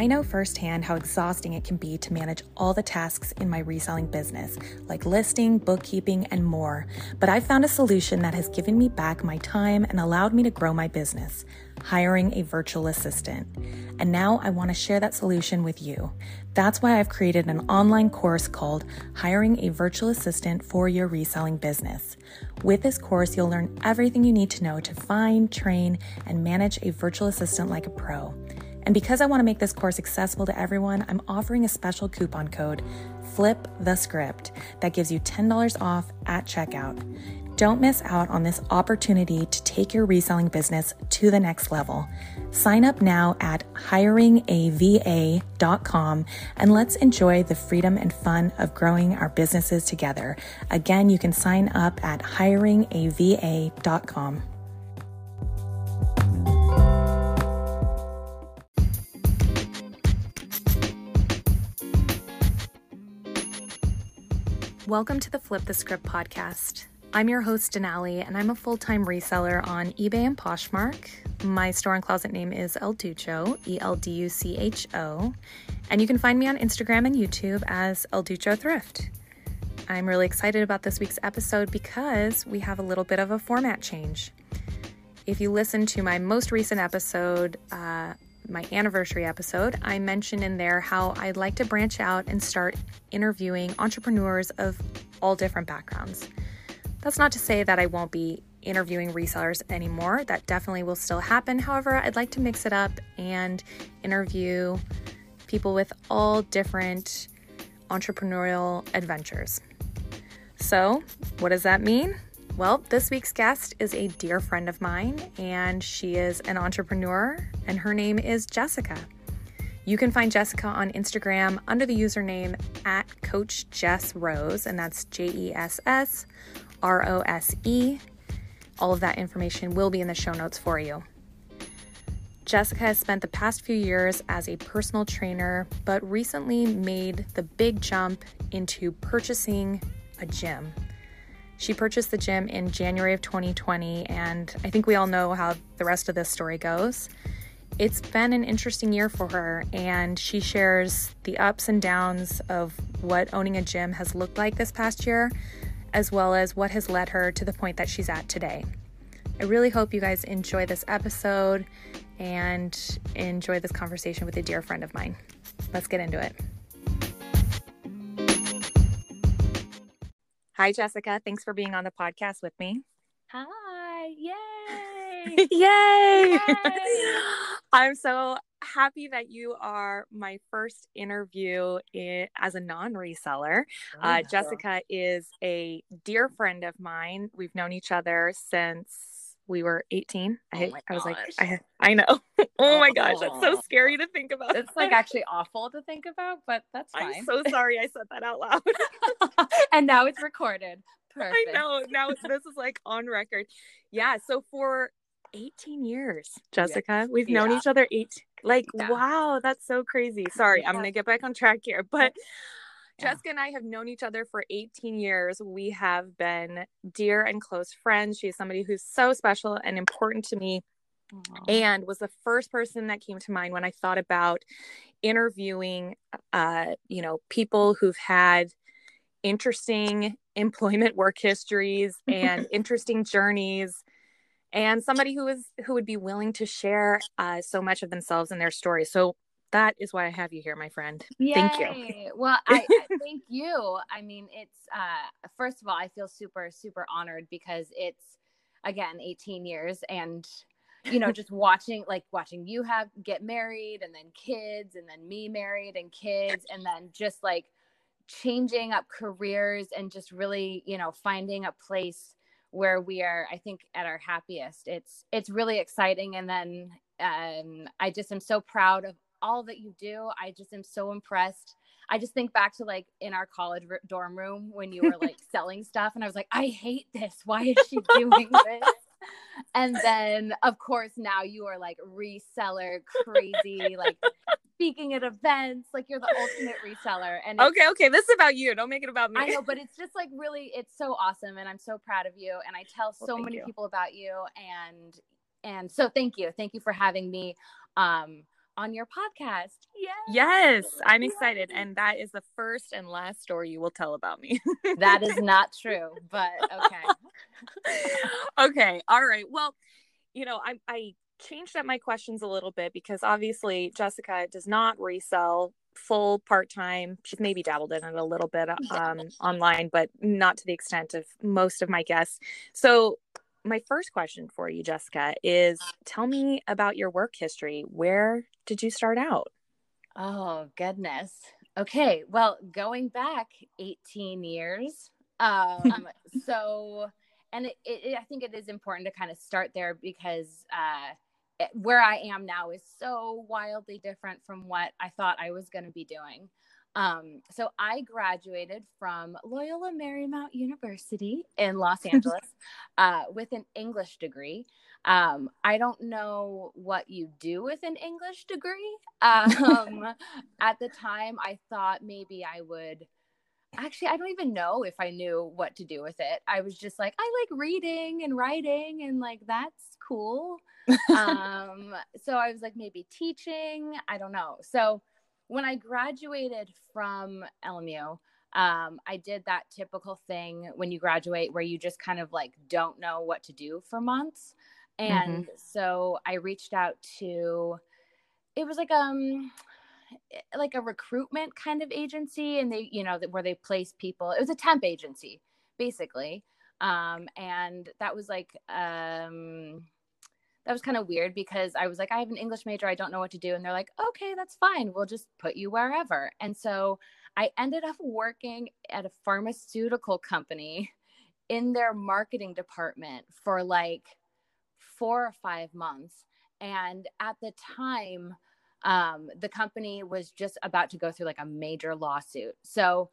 I know firsthand how exhausting it can be to manage all the tasks in my reselling business, like listing, bookkeeping, and more. But I've found a solution that has given me back my time and allowed me to grow my business, hiring a virtual assistant. And now I want to share that solution with you. That's why I've created an online course called Hiring a Virtual Assistant for Your Reselling Business. With this course, you'll learn everything you need to know to find, train, and manage a virtual assistant like a pro. And because I want to make this course accessible to everyone, I'm offering a special coupon code, Flip the Script, that gives you $10 off at checkout. Don't miss out on this opportunity to take your reselling business to the next level. Sign up now at hiringava.com and let's enjoy the freedom and fun of growing our businesses together. Again, you can sign up at hiringava.com. Welcome to the Flip the Script podcast. I'm your host, Denali, and I'm a full-time reseller on eBay and Poshmark. My store and closet name is El Ducho, ELDUCHO, and you can find me on Instagram and YouTube as El Ducho Thrift. I'm really excited about this week's episode because we have a little bit of a format change. If you listen to my most recent episode, my anniversary episode, I mentioned in there how I'd like to branch out and start interviewing entrepreneurs of all different backgrounds. That's not to say that I won't be interviewing resellers anymore. That definitely will still happen. However, I'd like to mix it up and interview people with all different entrepreneurial adventures. So, what does that mean? Well, this week's guest is a dear friend of mine, and she is an entrepreneur, and her name is Jessica. You can find Jessica on Instagram under the username at Coach Jess Rose, and that's JESSROSE. All of that information will be in the show notes for you. Jessica has spent the past few years as a personal trainer, but recently made the big jump into purchasing a gym. She purchased the gym in January of 2020, and I think we all know how the rest of this story goes. It's been an interesting year for her, and she shares the ups and downs of what owning a gym has looked like this past year, as well as what has led her to the point that she's at today. I really hope you guys enjoy this episode and enjoy this conversation with a dear friend of mine. Let's get into it. Hi, Jessica. Thanks for being on the podcast with me. Hi. Yay. Yay. Yay. I'm so happy that you are my first interview as a non-reseller. Jessica is a dear friend of mine. We've known each other since we were 18. I was like, I know. Oh my gosh, that's so scary to think about. It's like actually awful to think about, but that's fine. I'm so sorry I said that out loud. And now it's recorded. Perfect. I know. Now this is like on record. Yeah. So for 18 years, Jessica, we've known each other wow, that's so crazy. Sorry, I'm going to get back on track here. But Jessica and I have known each other for 18 years. We have been dear and close friends. She's somebody who's so special and important to me. Aww. And was the first person that came to mind when I thought about interviewing, people who've had interesting employment work histories and interesting journeys, and somebody who would be willing to share so much of themselves and their story. So that is why I have you here, my friend. Yay. Thank you. Well, I thank you. I mean, it's first of all, I feel super, super honored because it's, again, 18 years, and just watching you get married, and then kids, and then me married and kids, and then just like changing up careers and just really, finding a place where we are, I think, at our happiest. It's really exciting. And then I just am so proud of all that you do. I just am so impressed. I just think back to like in our college dorm room when you were like selling stuff, and I was like, I hate this. Why is she doing this? And then of course now you are like reseller crazy, like speaking at events, like you're the ultimate reseller. And okay, this is about you. Don't make it about me. I know, but it's just like really, it's so awesome, and I'm so proud of you. And I tell so many people about you, and so thank you for having me on on your podcast. Yes, I'm excited. And that is the first and last story you will tell about me. That is not true, but okay. Okay. All right. Well, I changed up my questions a little bit because obviously Jessica does not resell full part-time. She's maybe dabbled in it a little bit online, but not to the extent of most of my guests. So my first question for you, Jessica, is tell me about your work history. Where did you start out? Oh, goodness. Okay. Well, going back 18 years. So, and I think it is important to kind of start there because where I am now is so wildly different from what I thought I was going to be doing. So I graduated from Loyola Marymount University in Los Angeles with an English degree. I don't know what you do with an English degree. At the time, I thought maybe I would. Actually, I don't even know if I knew what to do with it. I was just like, I like reading and writing, and like that's cool. So I was like, maybe teaching. I don't know. So when I graduated from LMU, I did that typical thing when you graduate where you just kind of like don't know what to do for months. And so I reached out to, it was like a recruitment kind of agency, and they, where they place people. It was a temp agency basically. And that was that was kind of weird because I was like, I have an English major. I don't know what to do. And they're like, okay, that's fine. We'll just put you wherever. And so I ended up working at a pharmaceutical company in their marketing department for like 4 or 5 months. And at the time, the company was just about to go through like a major lawsuit. So,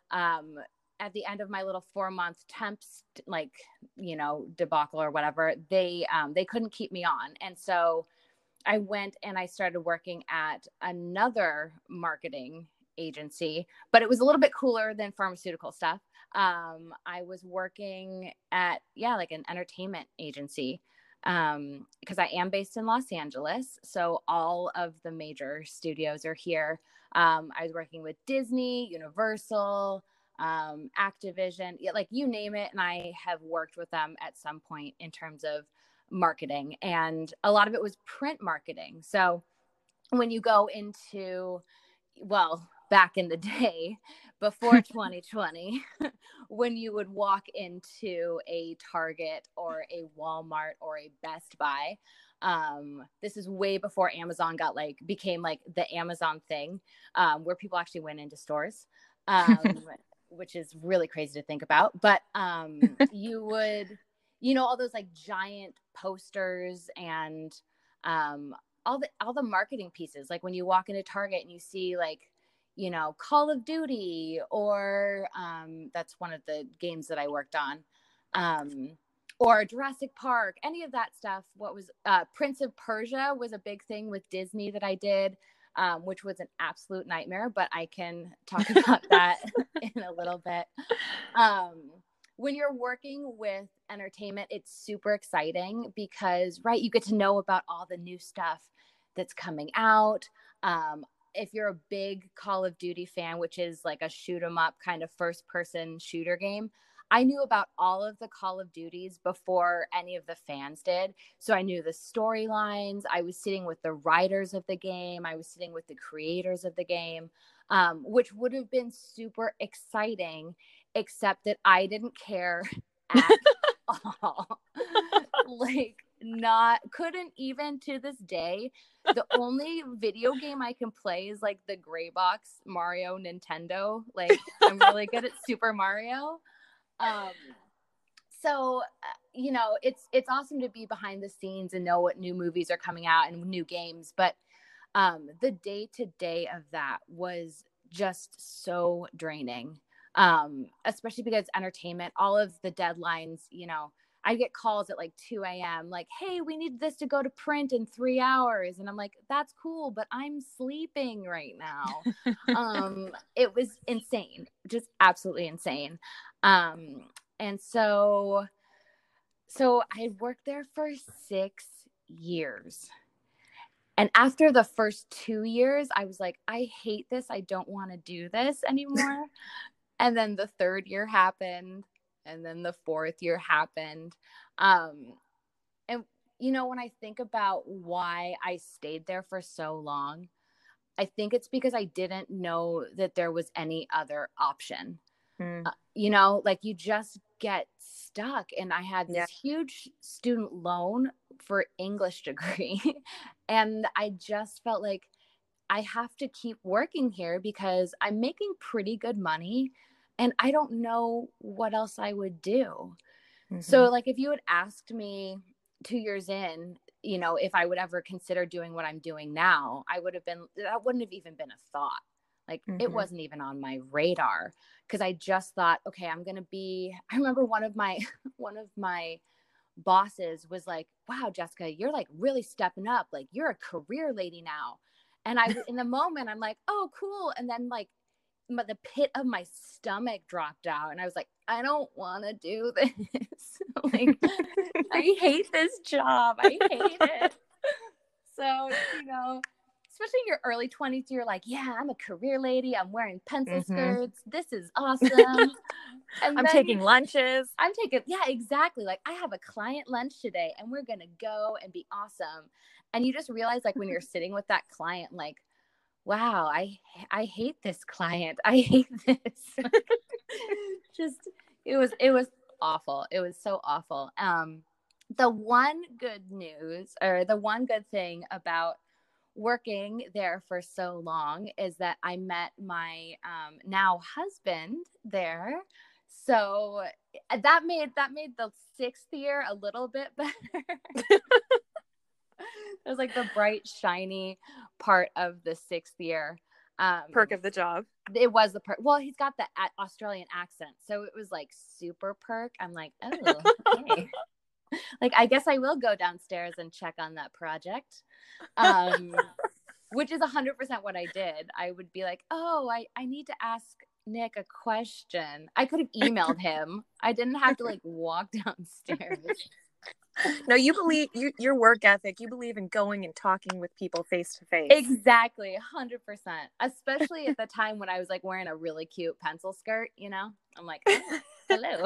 at the end of my little 4-month temps, debacle or whatever, they couldn't keep me on. And so I went and I started working at another marketing agency, but it was a little bit cooler than pharmaceutical stuff. I was working at, like an entertainment agency, because I am based in Los Angeles. So all of the major studios are here. I was working with Disney, Universal, Activision, like you name it. And I have worked with them at some point in terms of marketing, and a lot of it was print marketing. So when you go into, back in the day before 2020, when you would walk into a Target or a Walmart or a Best Buy, this is way before Amazon became like the Amazon thing, where people actually went into stores, which is really crazy to think about. But you would, all those like giant posters and all the marketing pieces, like when you walk into Target and you see like, Call of Duty, or that's one of the games that I worked on, or Jurassic Park, any of that stuff. What was Prince of Persia was a big thing with Disney that I did, which was an absolute nightmare, but I can talk about that in a little bit. When you're working with entertainment, it's super exciting because, right, you get to know about all the new stuff that's coming out. If you're a big Call of Duty fan, which is like a shoot 'em up kind of first person shooter game, I knew about all of the Call of Duties before any of the fans did. So I knew the storylines. I was sitting with the writers of the game. I was sitting with the creators of the game, which would have been super exciting, except that I didn't care at all. Couldn't even to this day. The only video game I can play is like the gray box Mario Nintendo. Like I'm really good at Super Mario. So it's awesome to be behind the scenes and know what new movies are coming out and new games. But the day-to-day of that was just so draining, especially because entertainment, all of the deadlines, I get calls at like 2 a.m. like, hey, we need this to go to print in 3 hours. And I'm like, that's cool, but I'm sleeping right now. It was insane, just absolutely insane. And so I worked there for 6 years. And after the first 2 years, I was like, I hate this. I don't want to do this anymore. And then the third year happened. And then the fourth year happened. And, when I think about why I stayed there for so long, I think it's because I didn't know that there was any other option. Like you just get stuck. And I had this huge student loan for English degree. And I just felt like I have to keep working here because I'm making pretty good money and I don't know what else I would do. So like if you had asked me 2 years in, if I would ever consider doing what I'm doing now, that wouldn't have even been a thought. Like it wasn't even on my radar because I just thought, okay, I remember one of my bosses was like, wow, Jessica, you're like really stepping up. Like you're a career lady now. And in the moment, I'm like, oh, cool. And then like the pit of my stomach dropped out. And I was like, I don't want to do this. Like, I hate this job. I hate it. So, especially in your early 20s, you're like, yeah, I'm a career lady. I'm wearing pencil skirts. This is awesome. And I'm taking lunches. Yeah, exactly. Like I have a client lunch today and we're going to go and be awesome. And you just realize like when you're sitting with that client, like, wow, I hate this client. I hate this. It was awful. It was so awful. The one good news or the one good thing about working there for so long is that I met my now husband there. So that made the 6th year a little bit better. It was like the bright, shiny part of the 6th year. Perk of the job. It was the perk. Well, he's got the Australian accent. So it was like super perk. I'm like, oh, okay. Like, I guess I will go downstairs and check on that project. Which is 100% what I did. I would be like, oh, I need to ask Nick a question. I could have emailed him. I didn't have to like walk downstairs. No, you believe your work ethic. You believe in going and talking with people face to face. Exactly, 100%. Especially at the time when I was like wearing a really cute pencil skirt. I'm like, oh, hello.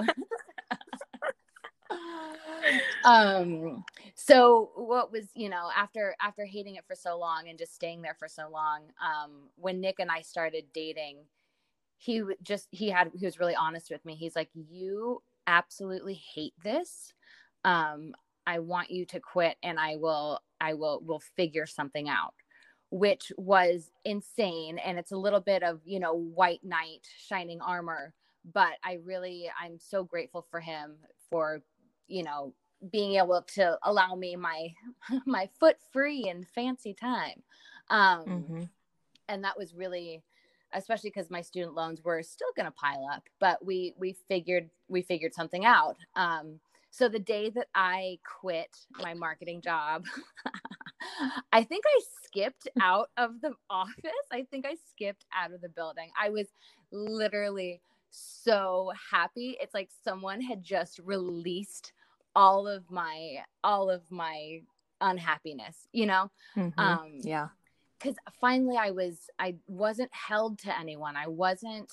So what was, after hating it for so long and just staying there for so long, when Nick and I started dating, he was really honest with me. He's like, you absolutely hate this. I want you to quit and we'll figure something out, which was insane. And it's a little bit of, white knight shining armor, but I'm so grateful for him for, being able to allow me my foot free and fancy time. And that was really, especially because my student loans were still going to pile up, but we figured something out. So the day that I quit my marketing job, I think I skipped out of the office. I think I skipped out of the building. I was literally so happy. It's like someone had just released all of my unhappiness, yeah. Because finally I wasn't held to anyone. I wasn't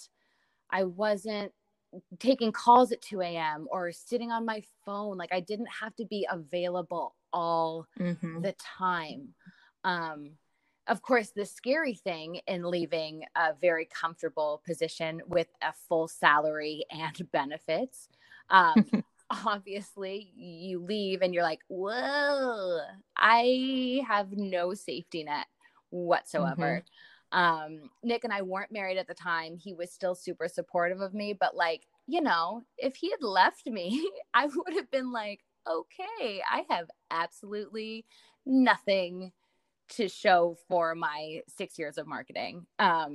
taking calls at 2 a.m. or sitting on my phone. Like I didn't have to be available all the time. Of course, the scary thing in leaving a very comfortable position with a full salary and benefits, obviously you leave and you're like, whoa, I have no safety net whatsoever. Nick and I weren't married at the time. He was still super supportive of me, but like, if he had left me, I would have been like, okay, I have absolutely nothing to show for my 6 years of marketing.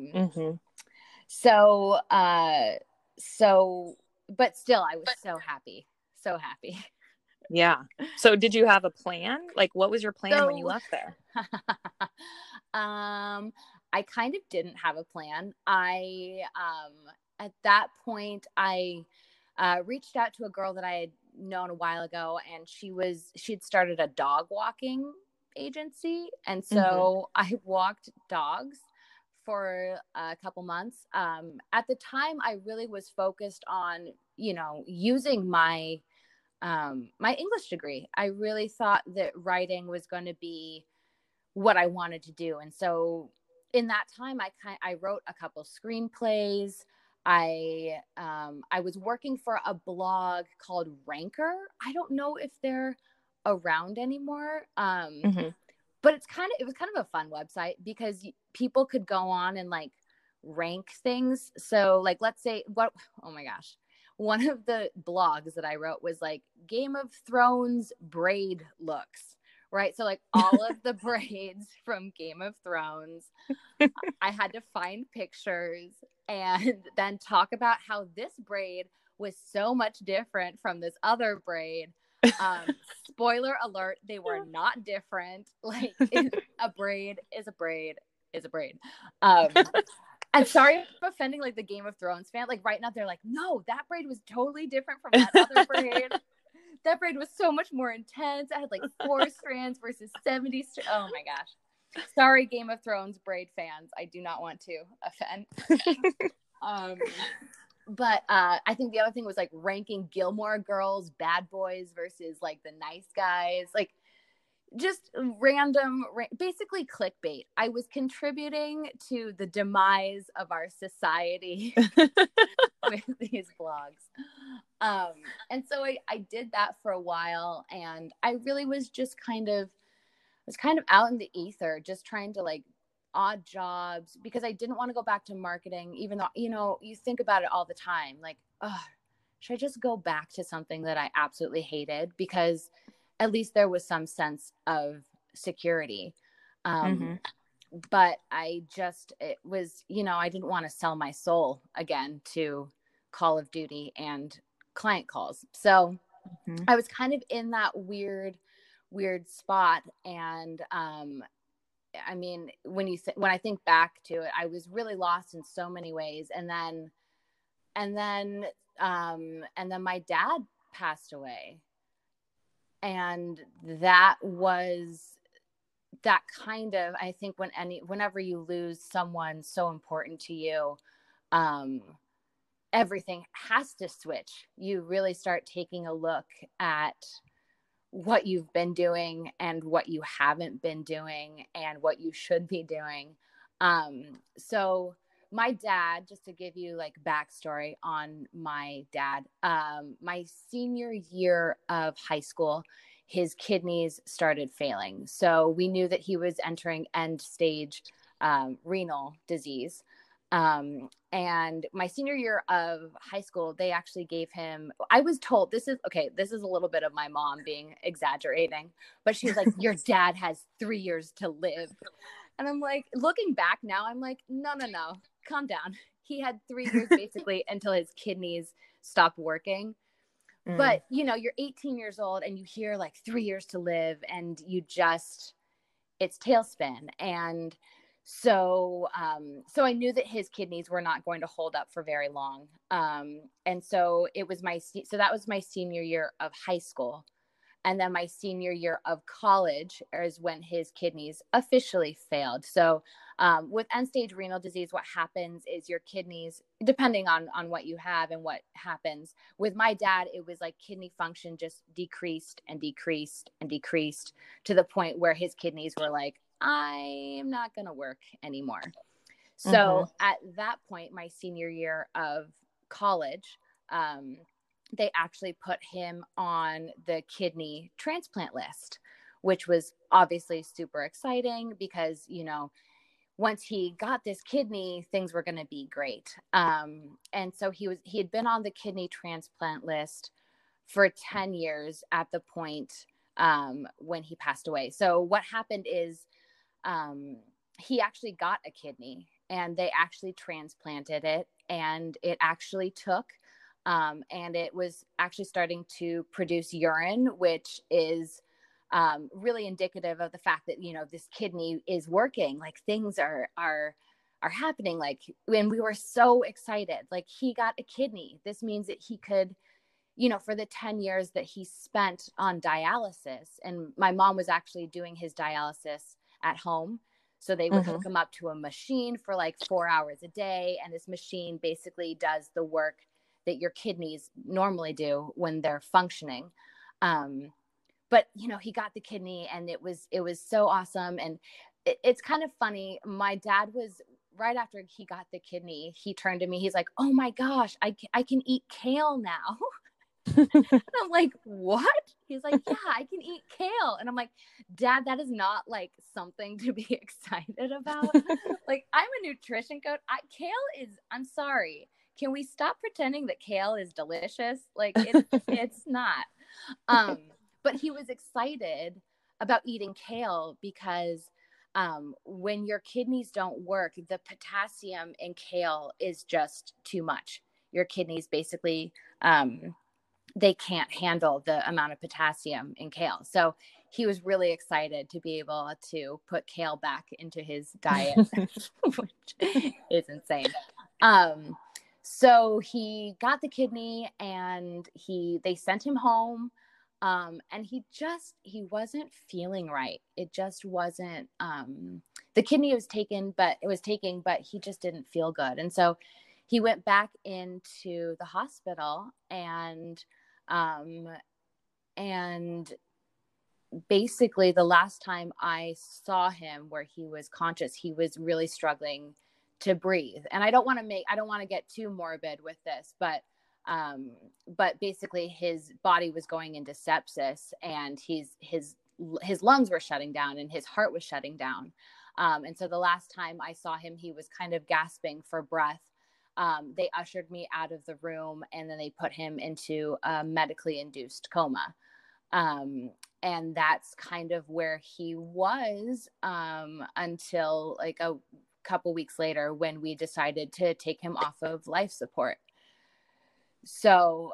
So, but still I was so happy. So happy. Yeah. So did you have a plan? Like what was your plan when you left there? I kind of didn't have a plan. At that point I reached out to a girl that I had known a while ago, and she'd started a dog walking agency. And so I walked dogs for a couple months. At the time, I really was focused on, using my my English degree. I really thought that writing was going to be what I wanted to do. And so in that time, I wrote a couple screenplays. I was working for a blog called Ranker. I don't know if they're around anymore. But it was kind of a fun website because people could go on and like rank things. So like, let's say oh my gosh. One of the blogs that I wrote was like Game of Thrones braid looks, right? So like all of the braids from Game of Thrones, I had to find pictures and then talk about how this braid was so much different from this other braid. Spoiler alert, they were not different. Like a braid is a braid is a braid. I'm sorry for offending like the Game of Thrones fan. Like right now they're like, no, that braid was totally different from that other braid. That braid was so much more intense. I had like 4 strands versus 70 Oh my gosh. Sorry, Game of Thrones braid fans. I do not want to offend. But I think the other thing was like ranking Gilmore Girls, bad boys versus like the nice guys. Like just random, basically clickbait. I was contributing to the demise of our society with these blogs. And so I did that for a while, and I really was just kind of out in the ether, just trying to like odd jobs because I didn't want to go back to marketing, even though, you think about it all the time. Like, oh, should I just go back to something that I absolutely hated? Because at least there was some sense of security. But it was, I didn't want to sell my soul again to Call of Duty and client calls. So I was kind of in that weird spot. And, I mean, when I think back to it, I was really lost in so many ways. And then my dad passed away. And that was that kind of, I think whenever you lose someone so important to you, everything has to switch. You really start taking a look at what you've been doing and what you haven't been doing and what you should be doing. So my dad, just to give you like backstory on my dad, my senior year of high school, his kidneys started failing. So we knew that he was entering end stage renal disease. And my senior year of high school, they actually gave him, I was told, this is a little bit of my mom being exaggerating, but she was like, your dad has 3 years to live. And I'm like, looking back now, I'm like, no, calm down. He had 3 years basically until his kidneys stopped working. But, you're 18 years old and you hear like 3 years to live and it's tailspin. And so I knew that his kidneys were not going to hold up for very long. And so that was my senior year of high school. And then my senior year of college is when his kidneys officially failed. So with end-stage renal disease, what happens is your kidneys, depending on what you have and what happens. With my dad, it was like kidney function just decreased and decreased and decreased to the point where his kidneys were like, I am not going to work anymore. So at that point, my senior year of college, they actually put him on the kidney transplant list, which was obviously super exciting because, once he got this kidney, things were going to be great. And so he had been on the kidney transplant list for 10 years at the point when he passed away. So what happened is he actually got a kidney and they actually transplanted it, and it actually took. And it was actually starting to produce urine, which is really indicative of the fact that, this kidney is working, like things are happening. Like when we were so excited, like he got a kidney, this means that he could for the 10 years that he spent on dialysis, and my mom was actually doing his dialysis at home. So they would hook him up to a machine for like 4 hours a day. And this machine basically does the work that your kidneys normally do when they're functioning. But he got the kidney, and it was so awesome. And it's kind of funny. My dad was, right after he got the kidney, he turned to me. He's like, "Oh my gosh, I can eat kale now." I'm like, "What?" He's like, "Yeah, I can eat kale." And I'm like, "Dad, that is not like something to be excited about." Like, I'm a nutrition coach. Kale is, I'm sorry. Can we stop pretending that kale is delicious? Like, it's not. But he was excited about eating kale because when your kidneys don't work, the potassium in kale is just too much. Your kidneys basically, they can't handle the amount of potassium in kale. So he was really excited to be able to put kale back into his diet, which is insane. So he got the kidney, and they sent him home. And he wasn't feeling right. It just wasn't, the kidney was taken, but he just didn't feel good. And so he went back into the hospital, and basically the last time I saw him where he was conscious, he was really struggling to breathe. And I don't want to get too morbid with this, but basically his body was going into sepsis, and his lungs were shutting down, and his heart was shutting down. And so the last time I saw him, he was kind of gasping for breath. They ushered me out of the room, and then they put him into a medically induced coma. And that's kind of where he was, until like a couple weeks later, when we decided to take him off of life support. So,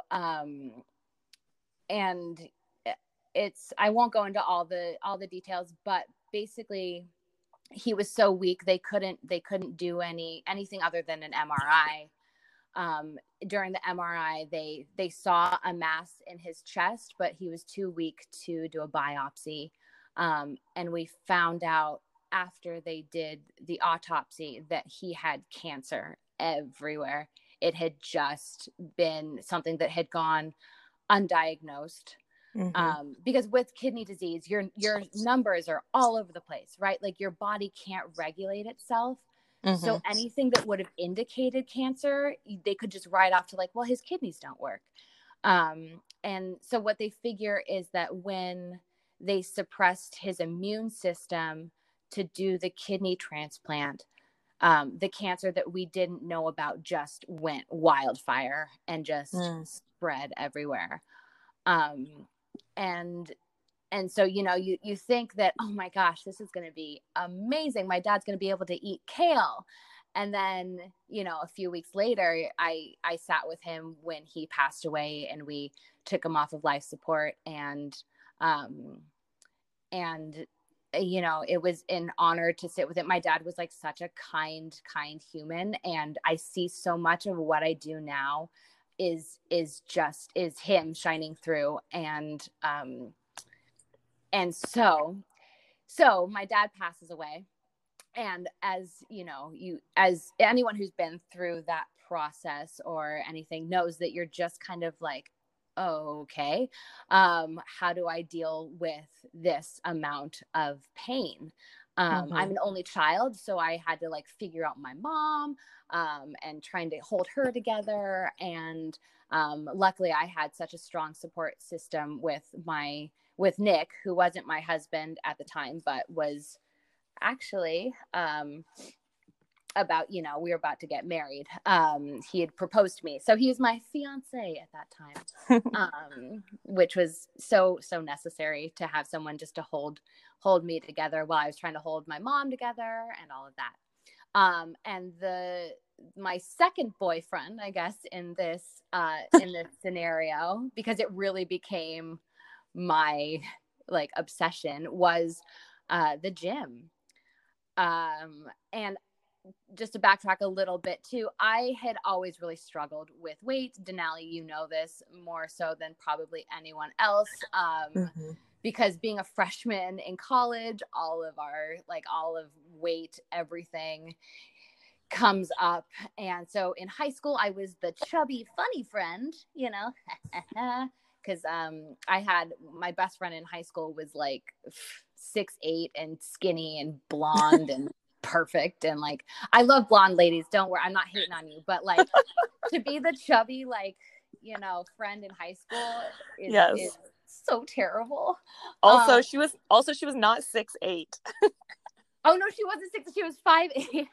and I won't go into all the details, but basically he was so weak, they couldn't do anything other than an MRI. During the MRI, they saw a mass in his chest, but he was too weak to do a biopsy. And we found out after they did the autopsy that he had cancer everywhere. It had just been something that had gone undiagnosed. Because with kidney disease, your numbers are all over the place, right? Like, your body can't regulate itself. So anything that would have indicated cancer, they could just write off to like, well, his kidneys don't work. And so what they figure is that when they suppressed his immune system to do the kidney transplant, the cancer that we didn't know about just went wildfire and just spread everywhere. And so, you think that, oh my gosh, this is going to be amazing. My dad's going to be able to eat kale. And then, a few weeks later, I sat with him when he passed away, and we took him off of life support. And it was an honor to sit with him. My dad was like such a kind human. And I see so much of what I do now is him shining through. And so my dad passes away. And as anyone who's been through that process or anything knows, that you're just kind of like, oh, okay, how do I deal with this amount of pain? I'm an only child, so I had to like figure out my mom, and trying to hold her together. And luckily I had such a strong support system with Nick, who wasn't my husband at the time, but was actually we were about to get married. He had proposed to me, so he was my fiance at that time, which was so necessary to have someone just to hold me together while I was trying to hold my mom together and all of that. And my second boyfriend, I guess, in this scenario, because it really became my like obsession, was the gym. And just to backtrack a little bit too, I had always really struggled with weight. Denali, you know this more so than probably anyone else. Because being a freshman in college, all of weight, everything comes up. And so in high school, I was the chubby, funny friend, you know, because I had my best friend in high school was like 6'8" and skinny and blonde and perfect. And like, I love blonde ladies. Don't worry. I'm not hating on you, but like to be the chubby, like, you know, friend in high school is so terrible. Also, she was not 6'8". Oh no, she wasn't 6. She was 5'8".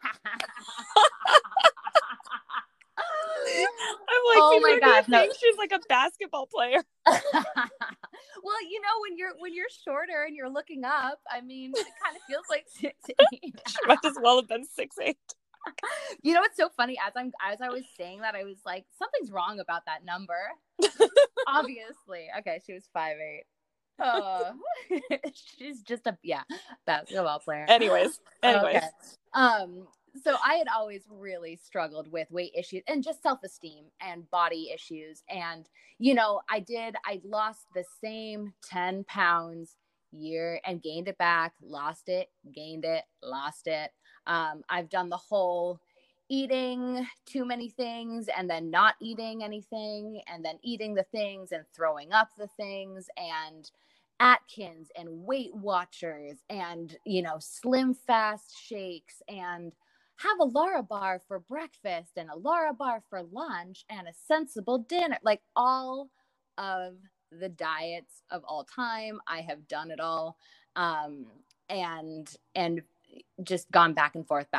I'm like, oh my gosh, no. She's like a basketball player. Well, you know, when you're shorter and you're looking up, I mean, it kind of feels like 6'8". She might as well have been 6'8". You know what's so funny? As I was saying that, I was like, something's wrong about that number. Obviously, okay, she was 5'8". Oh, she's just a basketball player. Anyways. Okay. So I had always really struggled with weight issues and just self-esteem and body issues. And, you know, I lost the same 10 pounds year and gained it back, lost it, gained it, lost it. I've done the whole eating too many things and then not eating anything and then eating the things and throwing up the things, and Atkins and Weight Watchers and, you know, Slim Fast shakes and have a Lara bar for breakfast and a Lara bar for lunch and a sensible dinner. Like all of the diets of all time. I have done it all. And just gone back and forth.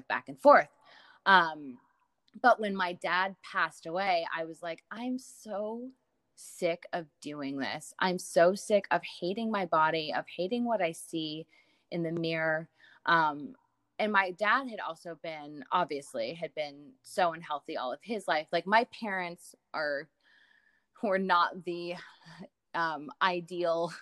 But when my dad passed away, I was like, I'm so sick of doing this. I'm so sick of hating my body, of hating what I see in the mirror. And my dad had also been so unhealthy all of his life. Like my parents were not the ideal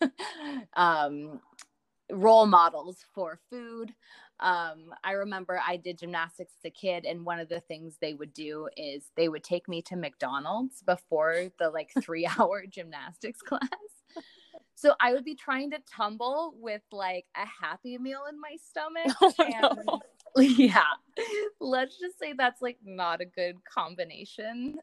role models for food. I remember I did gymnastics as a kid, and one of the things they would do is they would take me to McDonald's before the 3-hour gymnastics class. So I would be trying to tumble with like a Happy Meal in my stomach. No. Yeah, let's just say that's like not a good combination.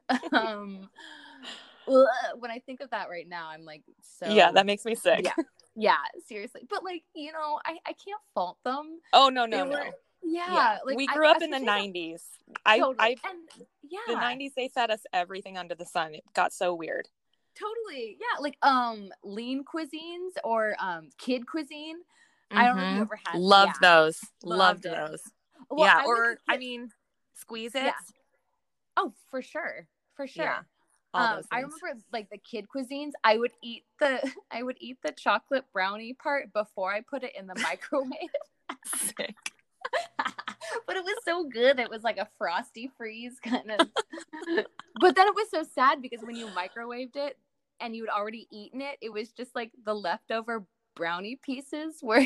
When I think of that right now, I'm like, so yeah, that makes me sick. Yeah, seriously. But like, you know, I can't fault them. Oh no. Yeah, like we grew up in the 90s. Totally. The 90s, they fed us everything under the sun. It got so weird. Totally. Yeah, like lean cuisines or kid cuisine. I don't know if you ever had. Loved those. Loved those. Well, yeah, Squeeze Its. Yeah. Oh, for sure. Yeah. I remember like the kid cuisines. I would eat the chocolate brownie part before I put it in the microwave. Sick. But it was so good. It was like a Frosty Freeze kind of. But then it was so sad because when you microwaved it and you'd already eaten it, it was just like the leftover brownie pieces were.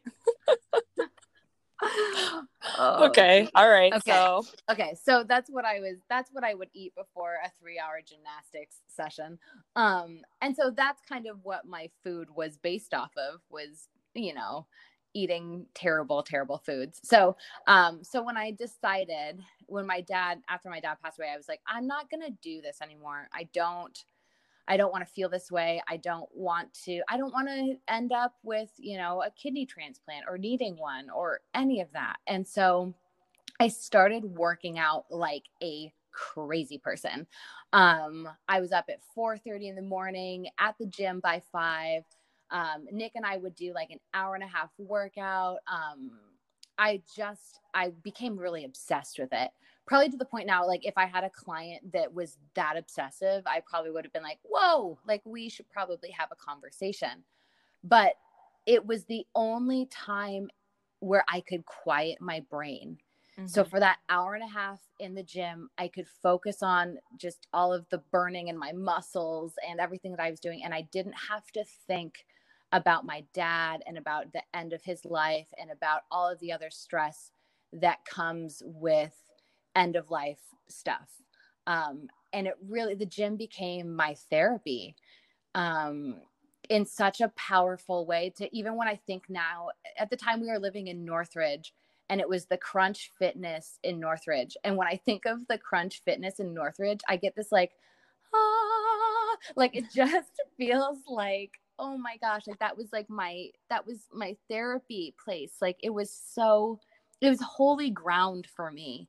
Okay. All right. Okay. So that's what I would eat before a 3-hour gymnastics session. And so that's kind of what my food was based off of, was, you know, eating terrible, terrible foods. So when I decided, after my dad passed away, I was like, I'm not going to do this anymore. I don't want to feel this way. I don't want to end up with, you know, a kidney transplant or needing one or any of that. And so I started working out like a crazy person. I was up at 4:30 in the morning, at the gym by 5. Nick and I would do like an hour and a half workout. I became really obsessed with it. Probably to the point now, like if I had a client that was that obsessive, I probably would have been like, whoa, like we should probably have a conversation. But it was the only time where I could quiet my brain. Mm-hmm. So for that hour and a half in the gym, I could focus on just all of the burning in my muscles and everything that I was doing. And I didn't have to think about my dad and about the end of his life and about all of the other stress that comes with end of life stuff. And it really, the gym became my therapy in such a powerful way. To even when I think now, at the time we were living in Northridge, and it was the Crunch Fitness in Northridge. And when I think of the Crunch Fitness in Northridge, I get this like, like it just feels like, oh my gosh, like that was my therapy place. Like it was holy ground for me.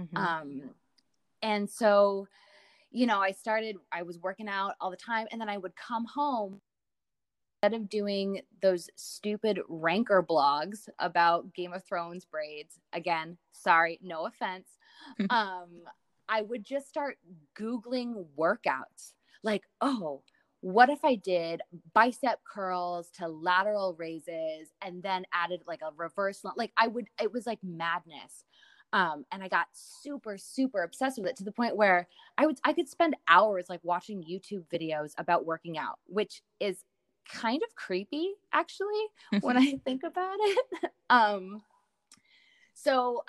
And so, I was working out all the time, and then I would come home. Instead of doing those stupid Ranker blogs about Game of Thrones braids, again, sorry, no offense, I would just start Googling workouts. Like, oh, what if I did bicep curls to lateral raises and then added like a reverse, like it was like madness. And I got super, super obsessed with it to the point where I could spend hours like watching YouTube videos about working out, which is kind of creepy actually when I think about it. So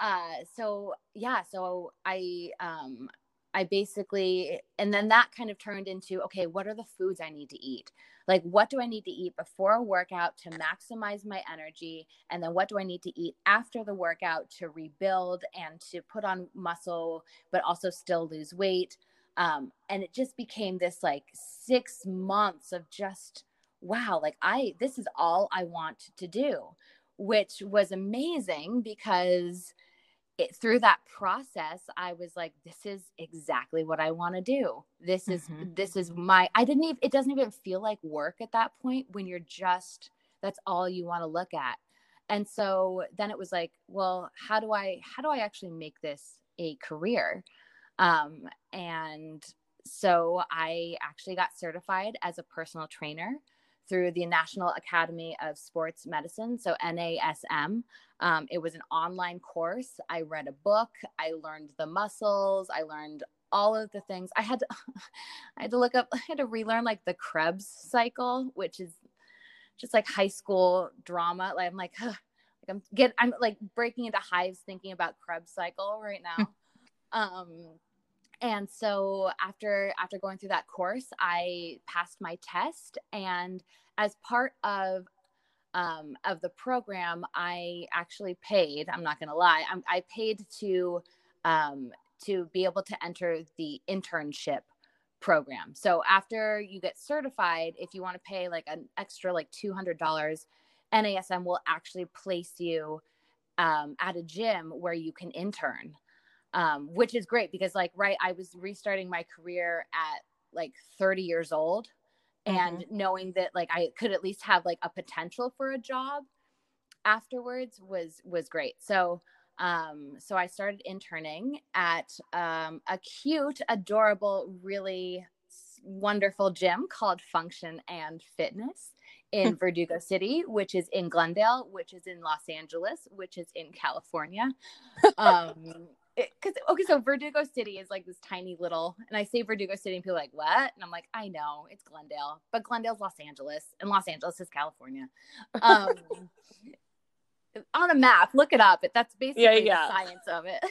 I basically, and then that kind of turned into, okay, what are the foods I need to eat? Like, what do I need to eat before a workout to maximize my energy? And then what do I need to eat after the workout to rebuild and to put on muscle, but also still lose weight? And it just became this like 6 months of just, wow, like this is all I want to do, which was amazing because through that process, I was like, this is exactly what I want to do. This is it doesn't even feel like work at that point when you're just, that's all you want to look at. And so then it was like, well, how do I actually make this a career? And so I actually got certified as a personal trainer through the National Academy of Sports Medicine, so NASM. It was an online course. I read a book. I learned the muscles. I learned all of the things. I had to relearn like the Krebs cycle, which is just like high school drama. Like I'm like, I'm like breaking into hives thinking about Krebs cycle right now. And so after going through that course, I passed my test, and as part of the program, I actually paid. I'm not going to lie. I paid to be able to enter the internship program. So after you get certified, if you want to pay like an extra like $200, NASM will actually place you at a gym where you can intern. Which is great because I was restarting my career at like 30 years old, and knowing that like I could at least have like a potential for a job afterwards was great. So I started interning at a cute, adorable, really wonderful gym called Function and Fitness in Verdugo City, which is in Glendale, which is in Los Angeles, which is in California. So Verdugo City is like this tiny little, and I say Verdugo City and people are like, what? And I'm like, I know, it's Glendale, but Glendale's Los Angeles, and Los Angeles is California. On a map, look it up. That's basically the science of it.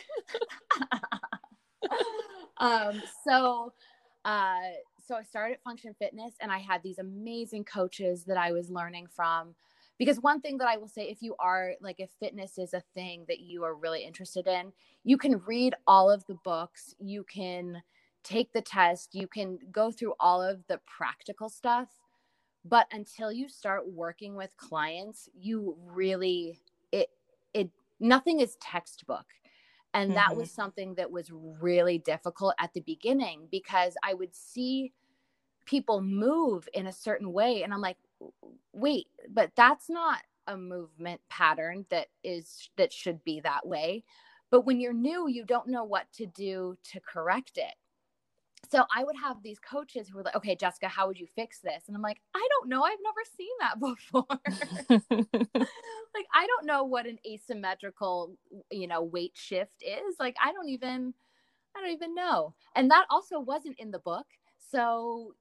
So I started Function Fitness, and I had these amazing coaches that I was learning from. Because one thing that I will say, if you are like, if fitness is a thing that you are really interested in, you can read all of the books, you can take the test, you can go through all of the practical stuff. But until you start working with clients, you really, nothing is textbook. And that was something that was really difficult at the beginning, because I would see people move in a certain way, and I'm like, wait, but that's not a movement pattern that should be that way. But when you're new, you don't know what to do to correct it. So I would have these coaches who were like, okay, Jessica, how would you fix this? And I'm like, I don't know. I've never seen that before. Like, I don't know what an asymmetrical, weight shift is. Like, I don't even know. And that also wasn't in the book. So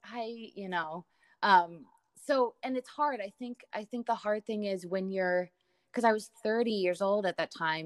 and it's hard. I think the hard thing is when because I was 30 years old at that time,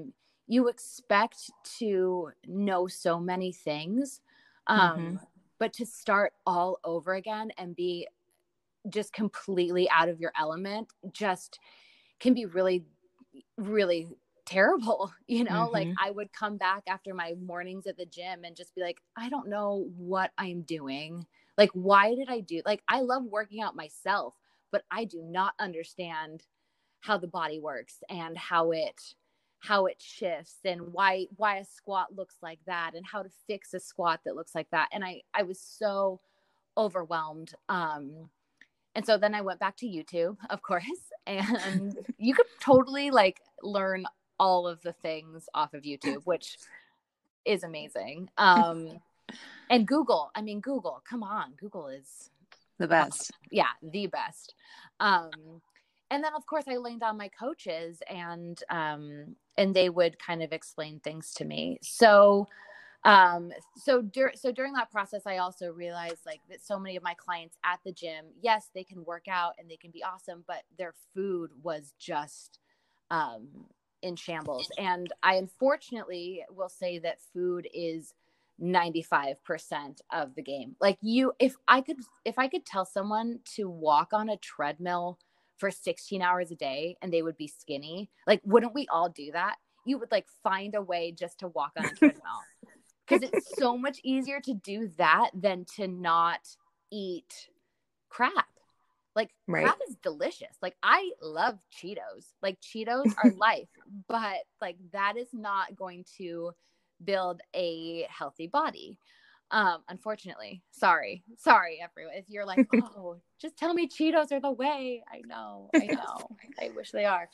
you expect to know so many things. But to start all over again and be just completely out of your element just can be really, really terrible. Like I would come back after my mornings at the gym and just be like, I don't know what I'm doing. Like, why did I do, like, I love working out myself, but I do not understand how the body works and how it shifts and why a squat looks like that and how to fix a squat that looks like that. And I was so overwhelmed. And so then I went back to YouTube, of course, and you could totally like learn all of the things off of YouTube, which is amazing. And Google, come on, Google is the best. Yeah, the best. And then of course I leaned on my coaches and they would kind of explain things to me. So during that process, I also realized like that so many of my clients at the gym, yes, they can work out and they can be awesome, but their food was just, in shambles. And I unfortunately will say that food is 95% of the game. Like if I could tell someone to walk on a treadmill for 16 hours a day and they would be skinny, like, wouldn't we all do that? You would like find a way just to walk on a treadmill because it's so much easier to do that than to not eat crap. Like crap is delicious. Like I love Cheetos. Like Cheetos are life, but like that is not going to build a healthy body. Unfortunately, sorry everyone. If you're like, oh, just tell me Cheetos are the way. I know. I wish they are.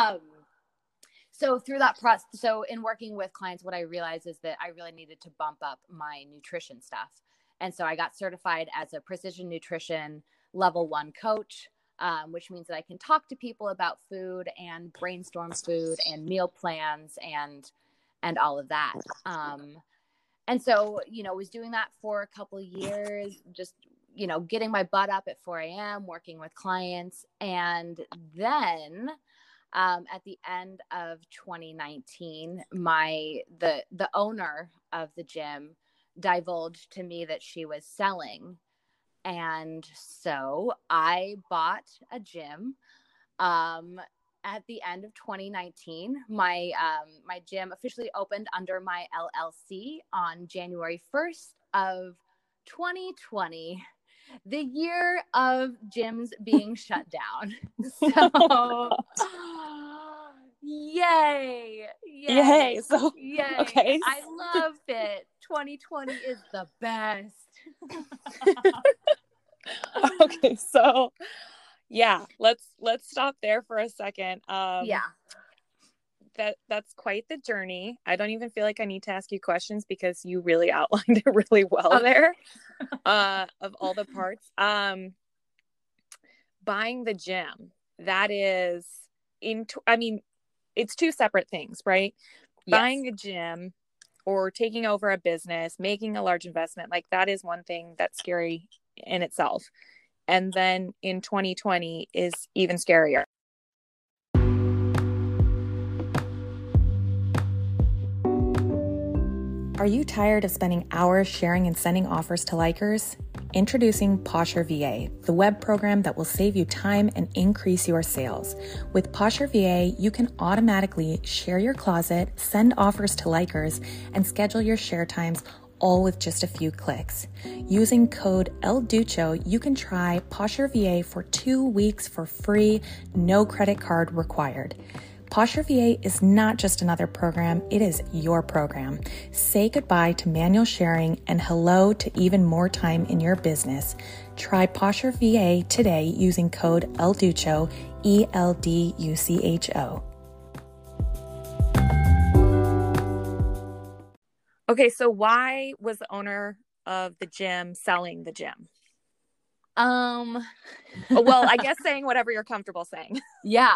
So through that process, so in working with clients, what I realized is that I really needed to bump up my nutrition stuff. And so I got certified as a precision nutrition level 1 coach, which means that I can talk to people about food and brainstorm food and meal plans and all of that. And so, was doing that for a couple of years, just, getting my butt up at 4 a.m., working with clients. And then at the end of 2019, the owner of the gym divulged to me that she was selling. And so I bought a gym. At the end of 2019, my gym officially opened under my LLC on January 1st of 2020, the year of gyms being shut down. So, yay! So, yay! Okay. I love it. 2020 is the best. Okay, so yeah, let's stop there for a second. Yeah. That's quite the journey. I don't even feel like I need to ask you questions because you really outlined it really well there. Of all the parts. Buying the gym, that is it's two separate things, right? Yes. Buying a gym or taking over a business, making a large investment, like that is one thing that's scary in itself. And then in 2020 is even scarier. Are you tired of spending hours sharing and sending offers to likers? Introducing Posher VA, the web program that will save you time and increase your sales. With Posher VA, you can automatically share your closet, send offers to likers, and schedule your share times all with just a few clicks. Using code ELDUCHO, you can try Posher VA for 2 weeks for free, no credit card required. Posher VA is not just another program, it is your program. Say goodbye to manual sharing and hello to even more time in your business. Try Posher VA today using code ELDUCHO, ELDUCHO. Okay, so why was the owner of the gym selling the gym? Well, I guess saying whatever you're comfortable saying. Yeah.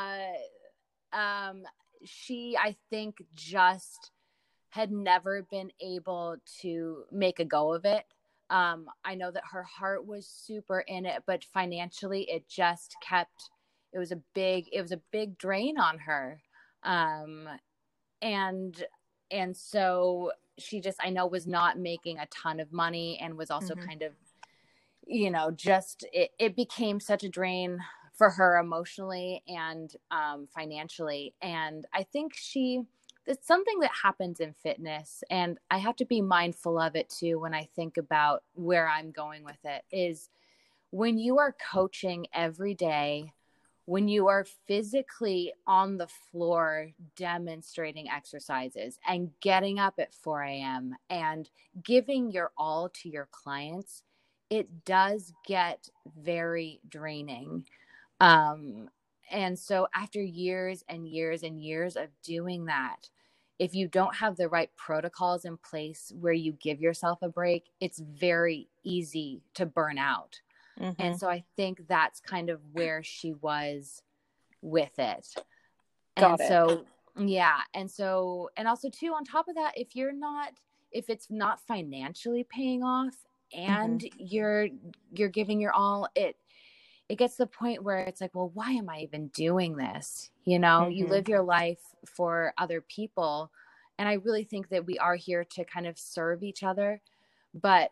She, I think, just had never been able to make a go of it. I know that her heart was super in it, but financially it just kept, it was a big drain on her. and so she just, I know, was not making a ton of money, and was also kind of, just, it became such a drain for her emotionally and financially. And I think it's something that happens in fitness, and I have to be mindful of it too when I think about where I'm going with it, is when you are coaching every day, when you are physically on the floor demonstrating exercises and getting up at 4 a.m. and giving your all to your clients, it does get very draining. And so after years and years and years of doing that, if you don't have the right protocols in place where you give yourself a break, it's very easy to burn out. Mm-hmm. And so I think that's kind of where she was with it. Got it. So, yeah. And also too, on top of that, if it's not financially paying off and mm-hmm. you're giving your all, it gets to the point where it's like, well, why am I even doing this? Mm-hmm. You live your life for other people. And I really think that we are here to kind of serve each other. But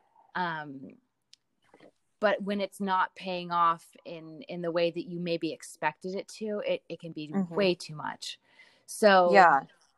when it's not paying off in the way that you maybe expected it to, it can be mm-hmm. way too much. So, yeah.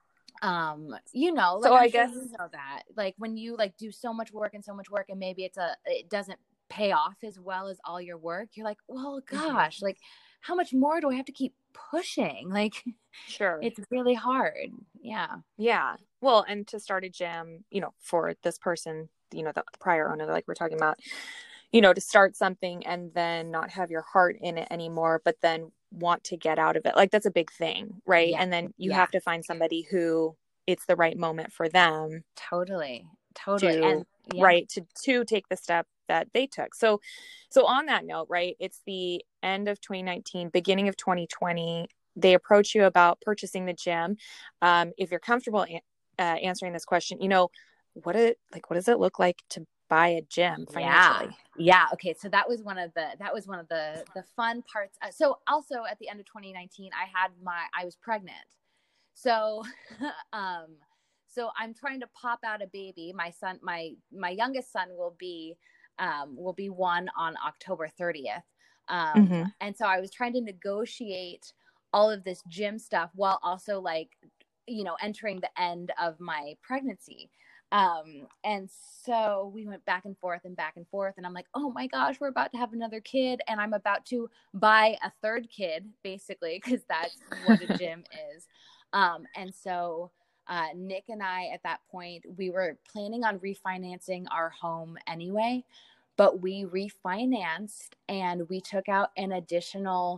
So I guess you know that, like, when you do so much work and maybe it doesn't pay off as well as all your work, you're like, well, gosh, mm-hmm. like, how much more do I have to keep pushing? Like, sure, it's really hard. Yeah. Yeah. Well, and to start a gym, for this person, the prior owner, like we're talking about, to start something and then not have your heart in it anymore, but then want to get out of it. Like, that's a big thing. Right. Yeah. And then you have to find somebody who it's the right moment for them. Totally. And, right. To take the step that they took. So on that note, right, it's the end of 2019, beginning of 2020, they approach you about purchasing the gym. If you're comfortable answering this question, what does it look like to buy a gym financially? Yeah. Okay. So that was one of the fun parts. So also at the end of 2019, I was pregnant. So, so I'm trying to pop out a baby. My son, my youngest son will be 1 on October 30th. Mm-hmm. And so I was trying to negotiate all of this gym stuff while also entering the end of my pregnancy. And so we went back and forth, and I'm like, oh my gosh, we're about to have another kid, and I'm about to buy a third kid, basically, because that's what a gym is. And so Nick and I, at that point, we were planning on refinancing our home anyway, but we refinanced and we took out an additional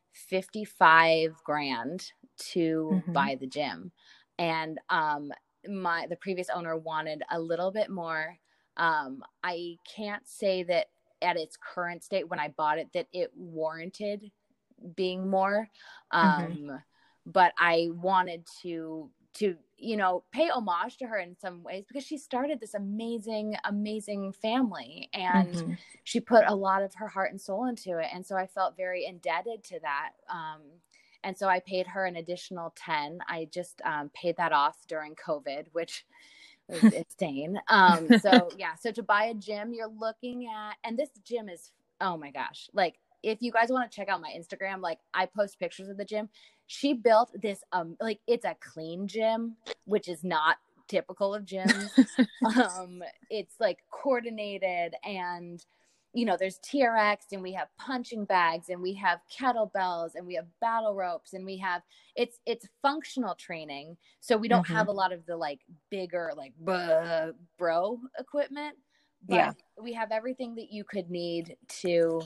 $55,000 to mm-hmm. buy the gym. And the previous owner wanted a little bit more. I can't say that at its current state when I bought it that it warranted being more. Mm-hmm. But I wanted to pay homage to her in some ways, because she started this amazing, amazing family, and mm-hmm. she put a lot of her heart and soul into it. And so I felt very indebted to that. And so I paid her an additional $10,000. I just paid that off during COVID, which was insane. So to buy a gym, you're looking at, and this gym is, oh my gosh, like, if you guys want to check out my Instagram, like, I post pictures of the gym. She built this, it's a clean gym, which is not typical of gyms. It's coordinated, and, there's TRX, and we have punching bags, and we have kettlebells, and we have battle ropes, and we have, it's functional training. So we don't mm-hmm. have a lot of the bigger, bro equipment, but we have everything that you could need to,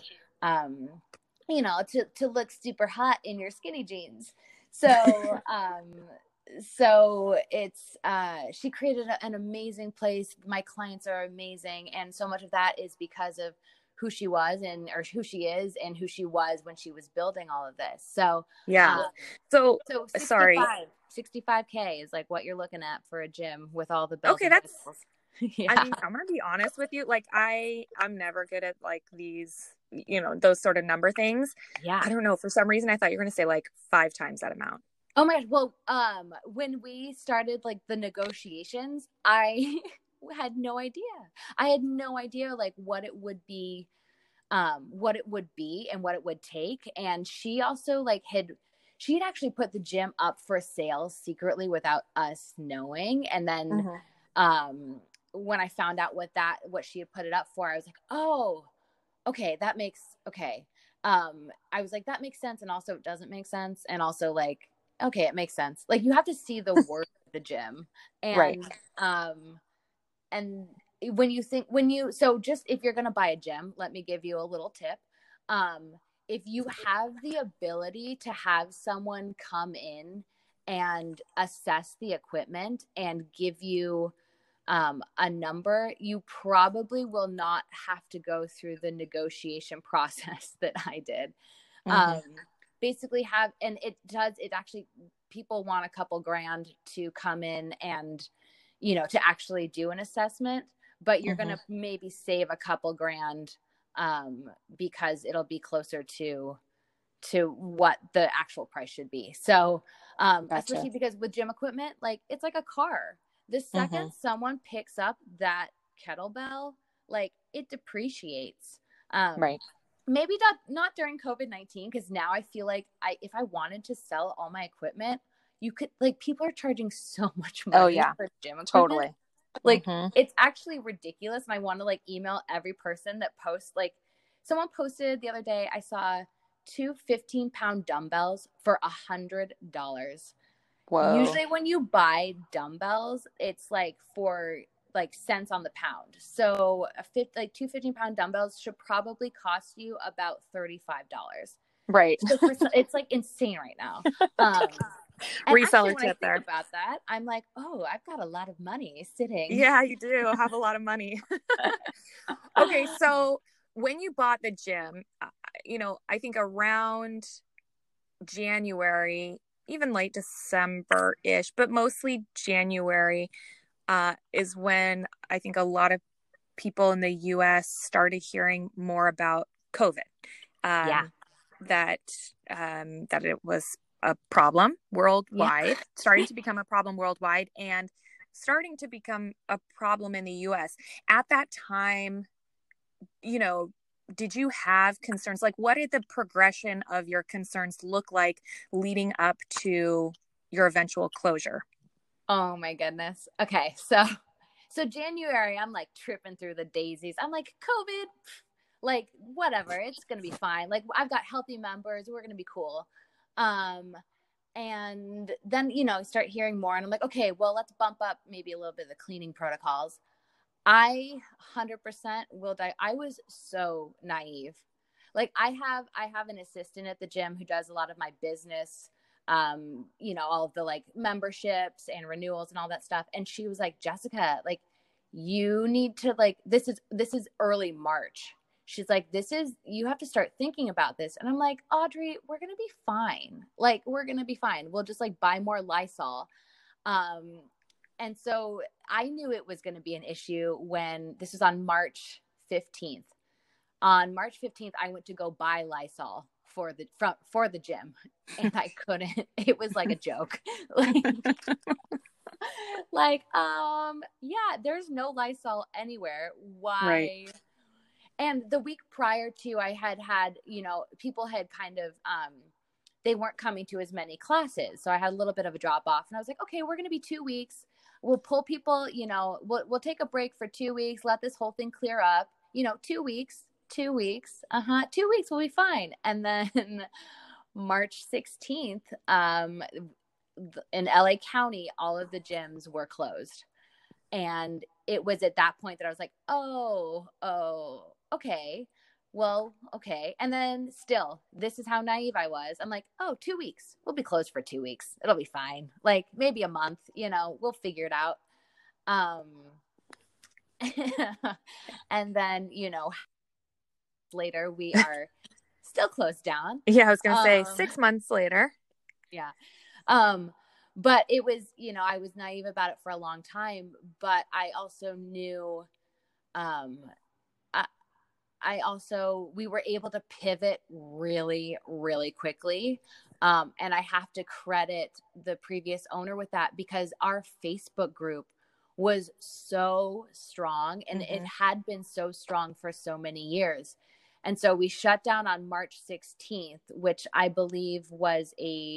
to look super hot in your skinny jeans. So, so it's, she created an amazing place. My clients are amazing. And so much of that is because of who she was, or who she is, and who she was when she was building all of this. So, yeah. So 65K is what you're looking at for a gym with all the bells. Okay. That's, yeah. I mean, I'm going to be honest with you. I'm never good at these, those sort of number things. Yeah. I don't know. For some reason, I thought you were going to say 5 times that amount. Oh my gosh. Well, when we started like the negotiations, I had no idea. I had no idea like what it would be, and what it would take. And she also like she had actually put the gym up for sale secretly without us knowing. And then, when I found out what she had put it up for, I was like, oh, okay, okay. I was like, that makes sense. And also it doesn't make sense. And also like, okay, it makes sense. Like you have to see the work of the gym. And, Right. And so just if you're going to buy a gym, let me give you a little tip. If you have the ability to have someone come in and assess the equipment and give you a number, you probably will not have to go through the negotiation process that I did. Basically it actually, people want a couple grand to come in and, to actually do an assessment, but you're going to maybe save a couple grand, because it'll be closer to what the actual price should be. So, especially because with gym equipment, like it's like a car. The second someone picks up that kettlebell, like it depreciates. Right. Maybe not during COVID-19, because now I feel like if I wanted to sell all my equipment, you could, like, people are charging so much money for gym equipment. Totally. Like it's actually ridiculous. And I want to like email every person that posts, like someone posted the other day, I saw 2 15-pound dumbbells for $100. Whoa. Usually when you buy dumbbells, it's like for like cents on the pound. So like 2 15-pound dumbbells should probably cost you about $35. Right. So it's like insane right now. Reseller actually, tip there. About that, I'm like, oh, I've got a lot of money sitting. Yeah, you do have a lot of money. Okay, so when you bought the gym, I think around January, even late December-ish, but mostly January, is when I think a lot of people in the US started hearing more about COVID. That it was a problem worldwide, starting to become a problem worldwide, and starting to become a problem in the US. At that time, did you have concerns? Like, what did the progression of your concerns look like leading up to your eventual closure? Oh my goodness. Okay. So January, I'm like tripping through the daisies. I'm like, COVID, like whatever, it's going to be fine. Like I've got healthy members. We're going to be cool. And then, start hearing more and I'm like, okay, well, let's bump up maybe a little bit of the cleaning protocols. I 100% will die. I was so naive. Like I have an assistant at the gym who does a lot of my business, all of the like memberships and renewals and all that stuff. And she was like, Jessica, like you need to like, this is early March. She's like, you have to start thinking about this. And I'm like, Audrey, we're going to be fine. Like, we're going to be fine. We'll just like buy more Lysol. And so I knew it was going to be an issue when this was on March 15th. On March 15th, I went to go buy Lysol for the gym and I couldn't. It was like a joke. There's no Lysol anywhere. Why? Right. And the week prior to, I had, people had kind of, they weren't coming to as many classes. So I had a little bit of a drop off and I was like, okay, we're going to be 2 weeks. We'll pull people, we'll take a break for 2 weeks, let this whole thing clear up, 2 weeks, 2 weeks, 2 weeks will be fine. And then March 16th, in LA County, all of the gyms were closed. And it was at that point that I was like, oh, okay, well, okay. And then still, this is how naive I was. I'm like, 2 weeks. We'll be closed for 2 weeks. It'll be fine. Like maybe a month, we'll figure it out. And then, later we are still closed down. Yeah, I was going to say 6 months later. Yeah. But it was, I was naive about it for a long time, but I also knew, we were able to pivot really, really quickly. And I have to credit the previous owner with that, because our Facebook group was so strong, and it had been so strong for so many years. And so we shut down on March 16th, which I believe was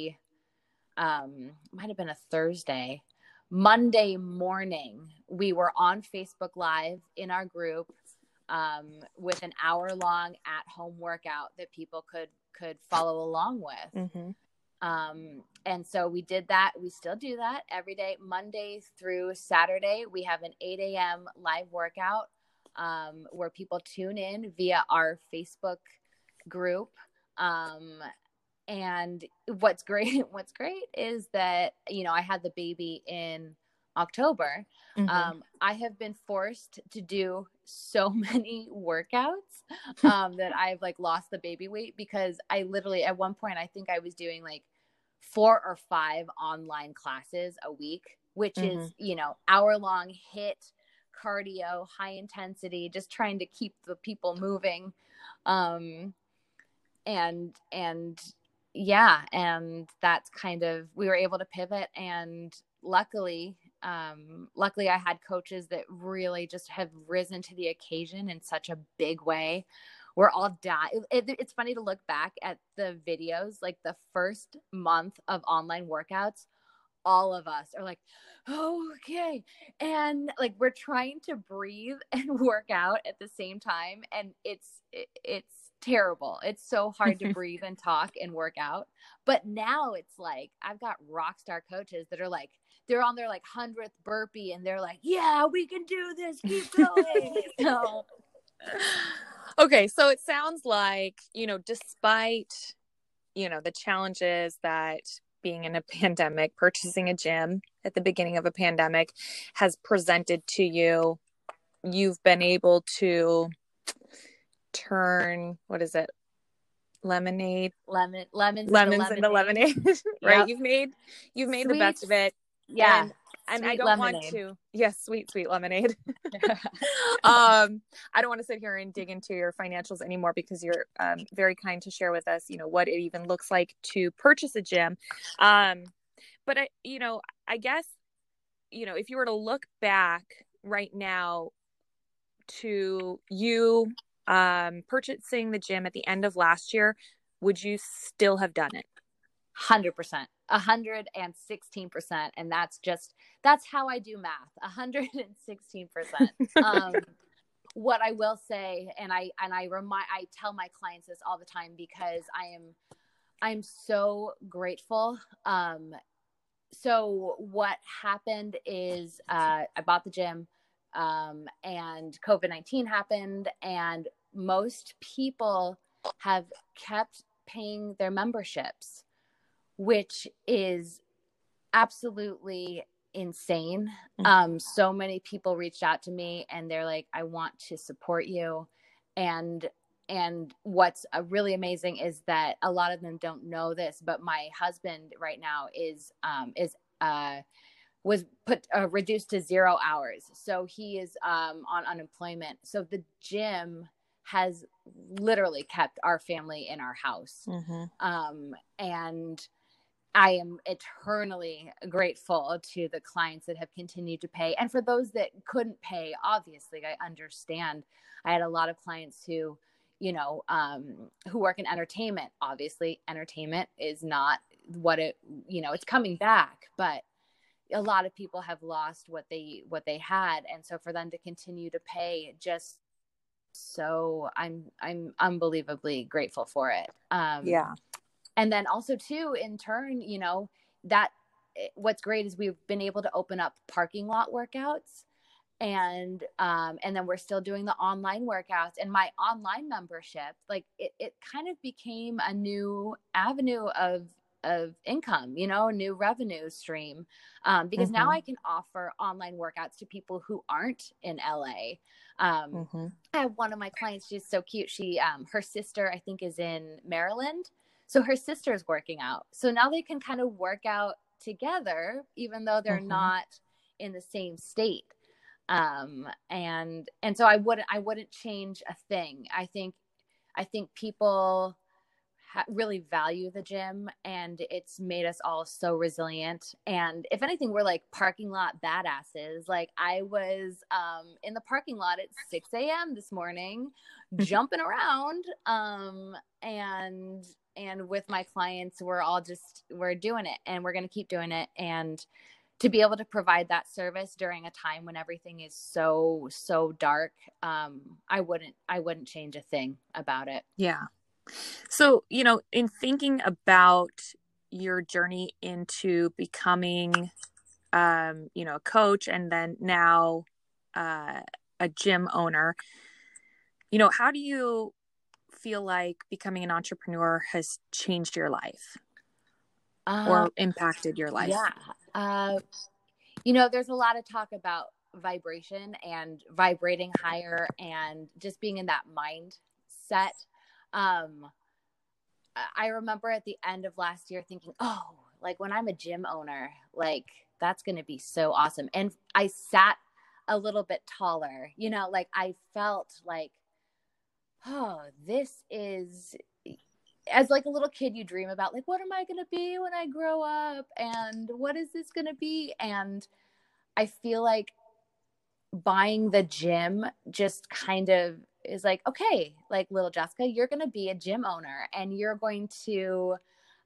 might have been a Thursday. Monday morning, we were on Facebook Live in our group with an hour-long at-home workout that people could follow along with. And so we did that. We still do that every day, Monday through Saturday. We have an 8 a.m. live workout where people tune in via our Facebook group. And what's great is that, I had the baby in October. I have been forced to do so many workouts that I've lost the baby weight, because I literally, at one point, I think I was doing 4 or 5 online classes a week, which is, hour-long HIIT cardio, high intensity, just trying to keep the people moving. And that's kind of, we were able to pivot, and luckily I had coaches that really just have risen to the occasion in such a big way. We're all dying. It's funny to look back at the videos, the first month of online workouts, all of us are okay. And we're trying to breathe and work out at the same time. And it's terrible. It's so hard to breathe and talk and work out. But now it's I've got rock star coaches that are they're on their 100th burpee, and they're yeah, we can do this. Keep going. So. Okay. So it sounds like, despite, the challenges that being in a pandemic, purchasing a gym at the beginning of a pandemic has presented to you, you've been able to turn, what is it? Lemons into lemonade. Right. Yep. You've made the best of it. Yeah. And I don't lemonade. want to, yes, sweet lemonade. I don't want to sit here and dig into your financials anymore, because you're very kind to share with us, what it even looks like to purchase a gym. But I guess, if you were to look back right now to you purchasing the gym at the end of last year, would you still have done it? 100%, 116%. And that's how I do math. 116%. What I will say, and I tell my clients this all the time, because I'm so grateful. So what happened is, I bought the gym, and COVID-19 happened, and most people have kept paying their memberships, which is absolutely insane. So many people reached out to me, and they're I want to support you. And what's really amazing is that a lot of them don't know this, but my husband right now was reduced to 0 hours. So he is on unemployment. So the gym has literally kept our family in our house. And I am eternally grateful to the clients that have continued to pay. And for those that couldn't pay, obviously, I understand. I had a lot of clients who, who work in entertainment. Obviously, entertainment is not what it's coming back, but a lot of people have lost what they had. And so for them to continue to pay, so I'm unbelievably grateful for it. Yeah. And then also too, in turn, that what's great is we've been able to open up parking lot workouts, and then we're still doing the online workouts. And my online membership, it kind of became a new avenue of income, a new revenue stream, because now I can offer online workouts to people who aren't in LA. I have one of my clients, she's so cute. She, her sister, I think, is in Maryland. So her sister's working out. So now they can kind of work out together, even though they're not in the same state. And so I wouldn't change a thing. I think people really value the gym, and it's made us all so resilient. And if anything, we're like parking lot badasses. Like I was in the parking lot at 6 a.m. this morning, jumping around. And with my clients, we're doing it, and we're going to keep doing it. And to be able to provide that service during a time when everything is so dark, I wouldn't change a thing about it. Yeah. So, in thinking about your journey into becoming, a coach, and then now a gym owner, how do you feel like becoming an entrepreneur has changed your life or impacted your life? Yeah. There's a lot of talk about vibration and vibrating higher and just being in that mindset. I remember at the end of last year thinking, oh, like when I'm a gym owner, like that's going to be so awesome. And I sat a little bit taller, like I felt like, oh, this is, as like a little kid, you dream about like, what am I going to be when I grow up? And what is this going to be? And I feel like buying the gym just kind of is like, okay, like little Jessica, you're going to be a gym owner, and you're going to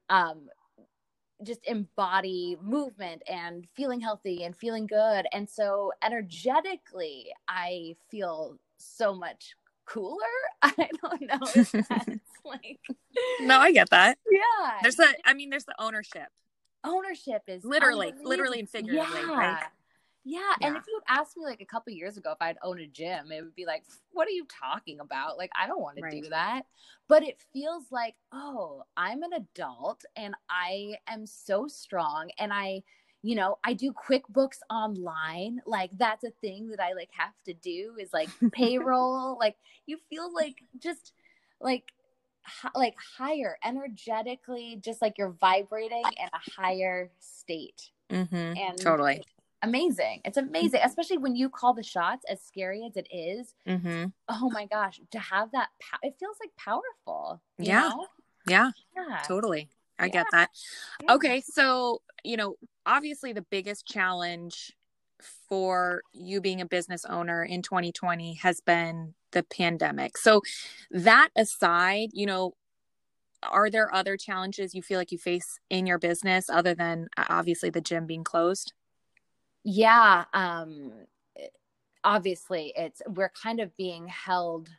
just embody movement and feeling healthy and feeling good. And so energetically, I feel so much cooler. I don't know if that's like... No, I get that. Yeah. There's the ownership. Ownership is literally and figuratively, right? Yeah. And if you had asked me like a couple years ago if I'd own a gym, it would be like, what are you talking about? Like, I don't want to do that. But it feels like, oh, I'm an adult and I am so strong. And I do QuickBooks online. Like that's a thing that I like have to do is like payroll. Like you feel like just like higher energetically, just like you're vibrating in a higher state. Mm-hmm. And totally. Amazing. It's amazing, especially when you call the shots, as scary as it is. Mm-hmm. Oh my gosh, to have that, it feels like powerful. Yeah. Totally. I get that. Yeah. Okay. So, obviously the biggest challenge for you being a business owner in 2020 has been the pandemic. So that aside, are there other challenges you feel like you face in your business other than obviously the gym being closed? Yeah. Obviously we're kind of being held,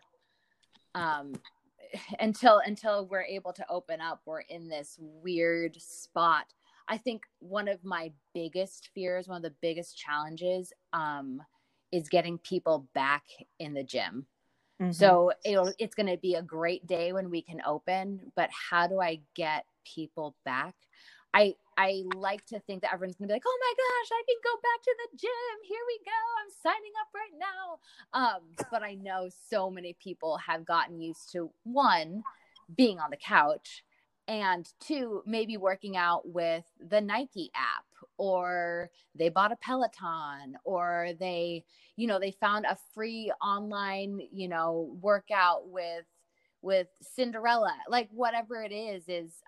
until we're able to open up. We're in this weird spot. I think one of my biggest fears, one of the biggest challenges, is getting people back in the gym. Mm-hmm. So it's going to be a great day when we can open, but how do I get people back? I like to think that everyone's going to be like, oh my gosh, I can go back to the gym. Here we go. I'm signing up right now. But I know so many people have gotten used to, one, being on the couch, and two, maybe working out with the Nike app, or they bought a Peloton, or they found a free online, workout with Cinderella, like whatever it is,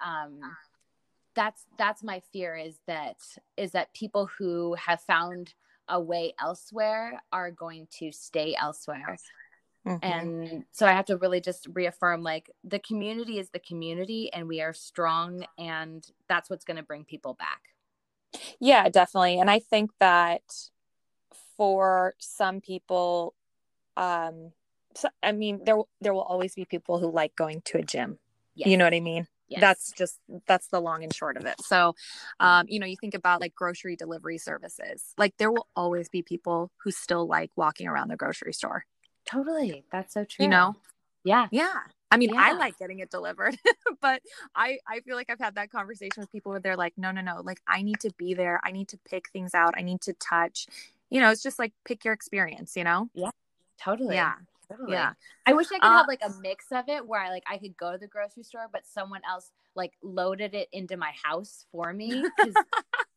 that's my fear, is that people who have found a way elsewhere are going to stay elsewhere. Mm-hmm. And so I have to really just reaffirm, like, the community is the community and we are strong, and that's what's going to bring people back. Yeah, definitely. And I think that for some people, there will always be people who like going to a gym. Yes. You know what I mean? Yes. That's the long and short of it. So, you think about like grocery delivery services, like there will always be people who still like walking around the grocery store. Totally. That's so true. Yeah. I mean, I like getting it delivered, but I feel like I've had that conversation with people where they're like, no, like I need to be there. I need to pick things out. I need to touch, it's just like pick your experience, Yeah, totally. Yeah. Totally. Yeah. I wish I could have like a mix of it where I could go to the grocery store, but someone else like loaded it into my house for me.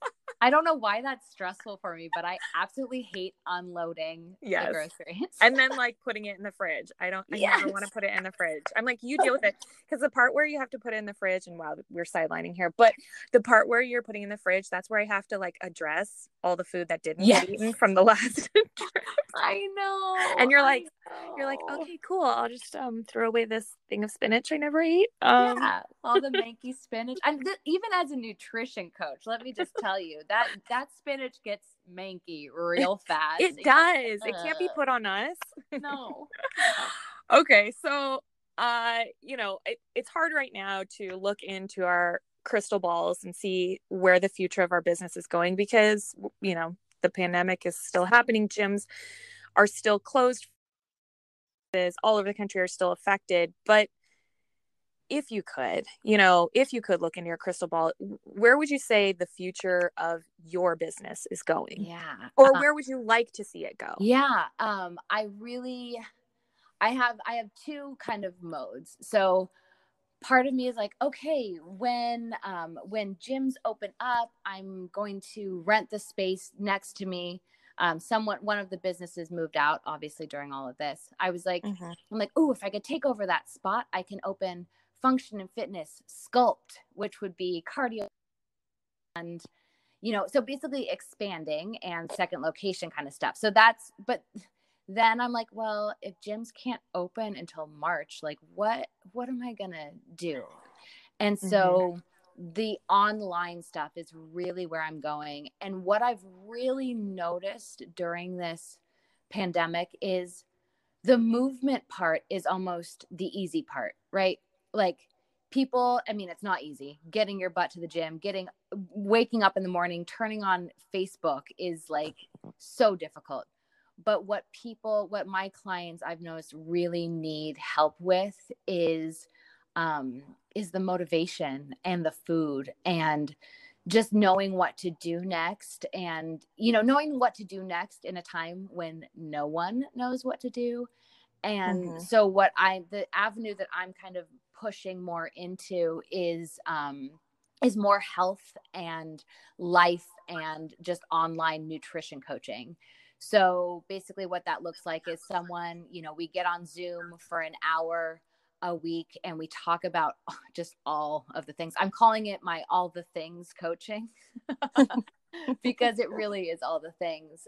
I don't know why that's stressful for me, but I absolutely hate unloading the groceries. And then like putting it in the fridge. I never want to put it in the fridge. I'm like, you deal with it. Because the part where you have to put it in the fridge, and wow, we're sidelining here, but the part where you're putting in the fridge, that's where I have to like address all the food that didn't get eaten from the last trip. I know. And you're like, okay, cool. I'll just throw away this thing of spinach I never ate. All the manky spinach. And even as a nutrition coach, let me just tell you that spinach gets manky real fast. It does. It can't be put on us. No. Okay, so it's hard right now to look into our crystal balls and see where the future of our business is going, because the pandemic is still happening. Gyms are still closed. All over the country are still affected. But if you could look into your crystal ball, where would you say the future of your business is going? Yeah. Or where would you like to see it go? Yeah. I have two kind of modes. So part of me is like, okay, when gyms open up, I'm going to rent the space next to me. One of the businesses moved out, obviously, during all of this. I was like, I'm like, oh, if I could take over that spot, I can open Function and Fitness Sculpt, which would be cardio. And, so basically expanding and second location kind of stuff. But then I'm like, well, if gyms can't open until March, like what am I going to do? And so the online stuff is really where I'm going. And what I've really noticed during this pandemic is the movement part is almost the easy part, right? Like people, I mean, it's not easy getting your butt to the gym, waking up in the morning, turning on Facebook is like so difficult. But what my clients I've noticed really need help with is the motivation and the food and just knowing what to do next, and knowing what to do next in a time when no one knows what to do. And so the avenue that I'm kind of pushing more into is more health and life and just online nutrition coaching. So basically what that looks like is someone, we get on Zoom for an hour a week and we talk about just all of the things. I'm calling it my all the things coaching because it really is all the things.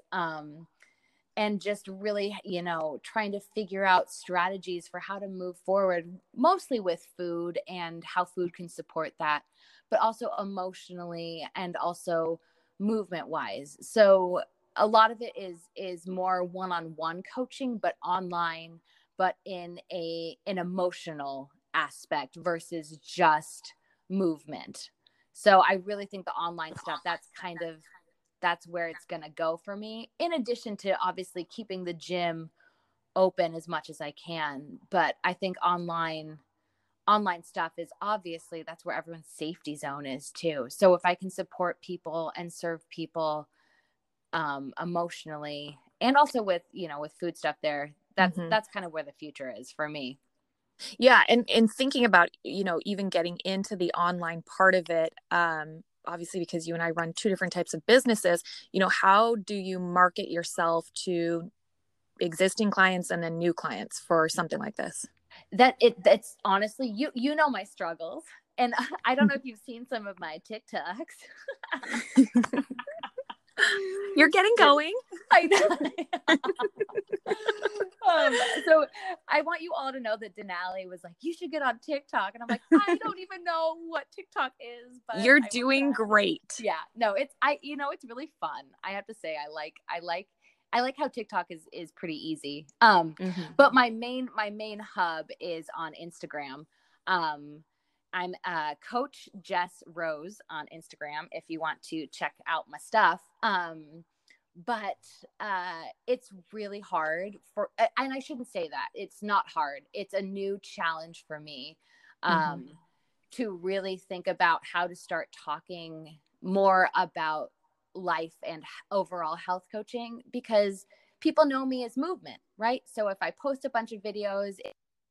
And just really, trying to figure out strategies for how to move forward, mostly with food and how food can support that, but also emotionally and also movement wise. So a lot of it is more one-on-one coaching, but online, but in an emotional aspect versus just movement. So I really think the online stuff, that's where it's going to go for me, in addition to obviously keeping the gym open as much as I can. But I think online stuff is obviously, that's where everyone's safety zone is too. So if I can support people and serve people emotionally, and also with food stuff there, that's kind of where the future is for me. Yeah. And thinking about, even getting into the online part of it, obviously, because you and I run two different types of businesses, how do you market yourself to existing clients and then new clients for something like this? That's honestly, you know my struggles, and I don't know if you've seen some of my TikToks. You're getting going. I know. So I want you all to know that Denali was like, you should get on TikTok. And I'm like, I don't even know what TikTok is, but you're doing great. Yeah, no, it's really fun. I have to say, I like how TikTok is pretty easy. But my main hub is on Instagram. I'm Coach Jess Rose on Instagram if you want to check out my stuff. But it's really hard and I shouldn't say that. It's not hard. It's a new challenge for me to really think about how to start talking more about life and overall health coaching, because people know me as movement, right? So if I post a bunch of videos,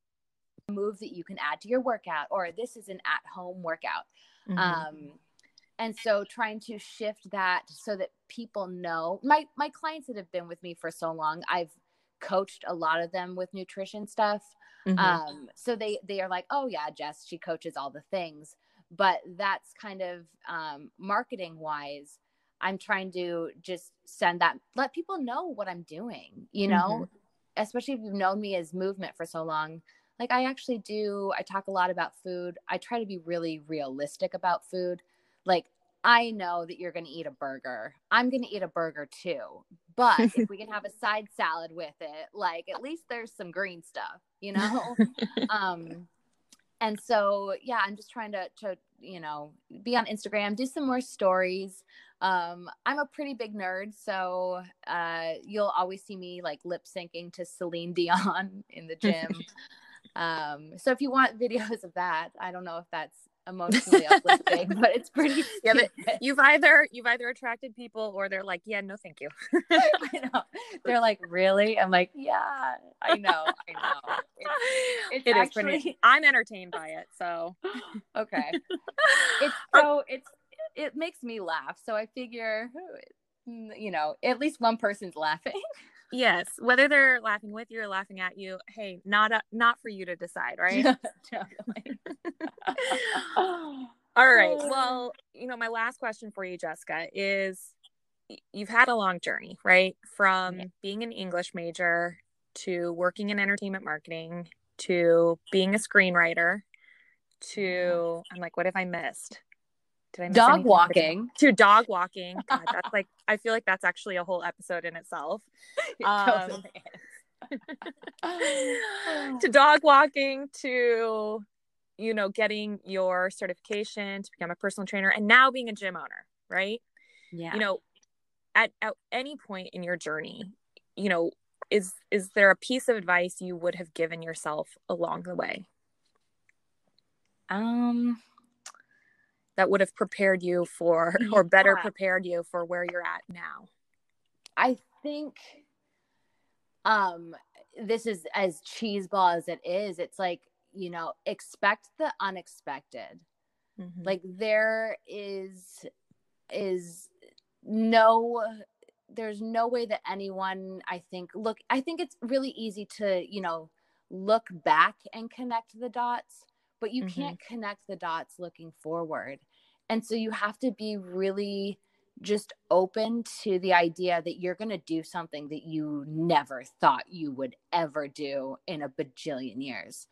moves that you can add to your workout, or this is an at-home workout. And so trying to shift that so that people know, my clients that have been with me for so long, I've coached a lot of them with nutrition stuff. So they are like, oh yeah, Jess, she coaches all the things. But that's kind of marketing wise, I'm trying to just let people know what I'm doing, you know, especially if you've known me as Movement for so long. Like I talk a lot about food. I try to be really realistic about food. Like, I know that you're going to eat a burger. I'm going to eat a burger too. But if we can have a side salad with it, like at least there's some green stuff, you know? And so, yeah, I'm just trying to, you know, be on Instagram, do some more stories. I'm a pretty big nerd. So you'll always see me like lip syncing to Celine Dion in the gym. So if you want videos of that, I don't know if that's emotionally uplifting, but it's pretty stupid. You've either attracted people or they're like, yeah, no thank you. I know. They're like, really? I'm like, yeah, I know. It's it actually is pretty, I'm entertained by it, so okay. It makes me laugh, so I figure, you know, at least one person's laughing. Yes, whether they're laughing with you or laughing at you, hey, not for you to decide, right? Totally. All right. Well, you know, my last question for you, Jessica, is you've had a long journey, right? From being an English major to working in entertainment marketing to being a screenwriter to, I'm like, what have I missed? Did I miss dog walking? To dog walking. God, that's like, I feel like that's actually a whole episode in itself. It totally is. To dog walking, to, you know, getting your certification to become a personal trainer, and now being a gym owner, right? Yeah. You know, at any point in your journey, you know, is there a piece of advice you would have given yourself along the way? That would have prepared you for, or better prepared you for where you're at now? I think this is as cheeseball as it is. It's like, you know, expect the unexpected. Like there's no way that anyone, I think it's really easy to, you know, look back and connect the dots, but you can't connect the dots looking forward. And so you have to be really just open to the idea that you're going to do something that you never thought you would ever do in a bajillion years.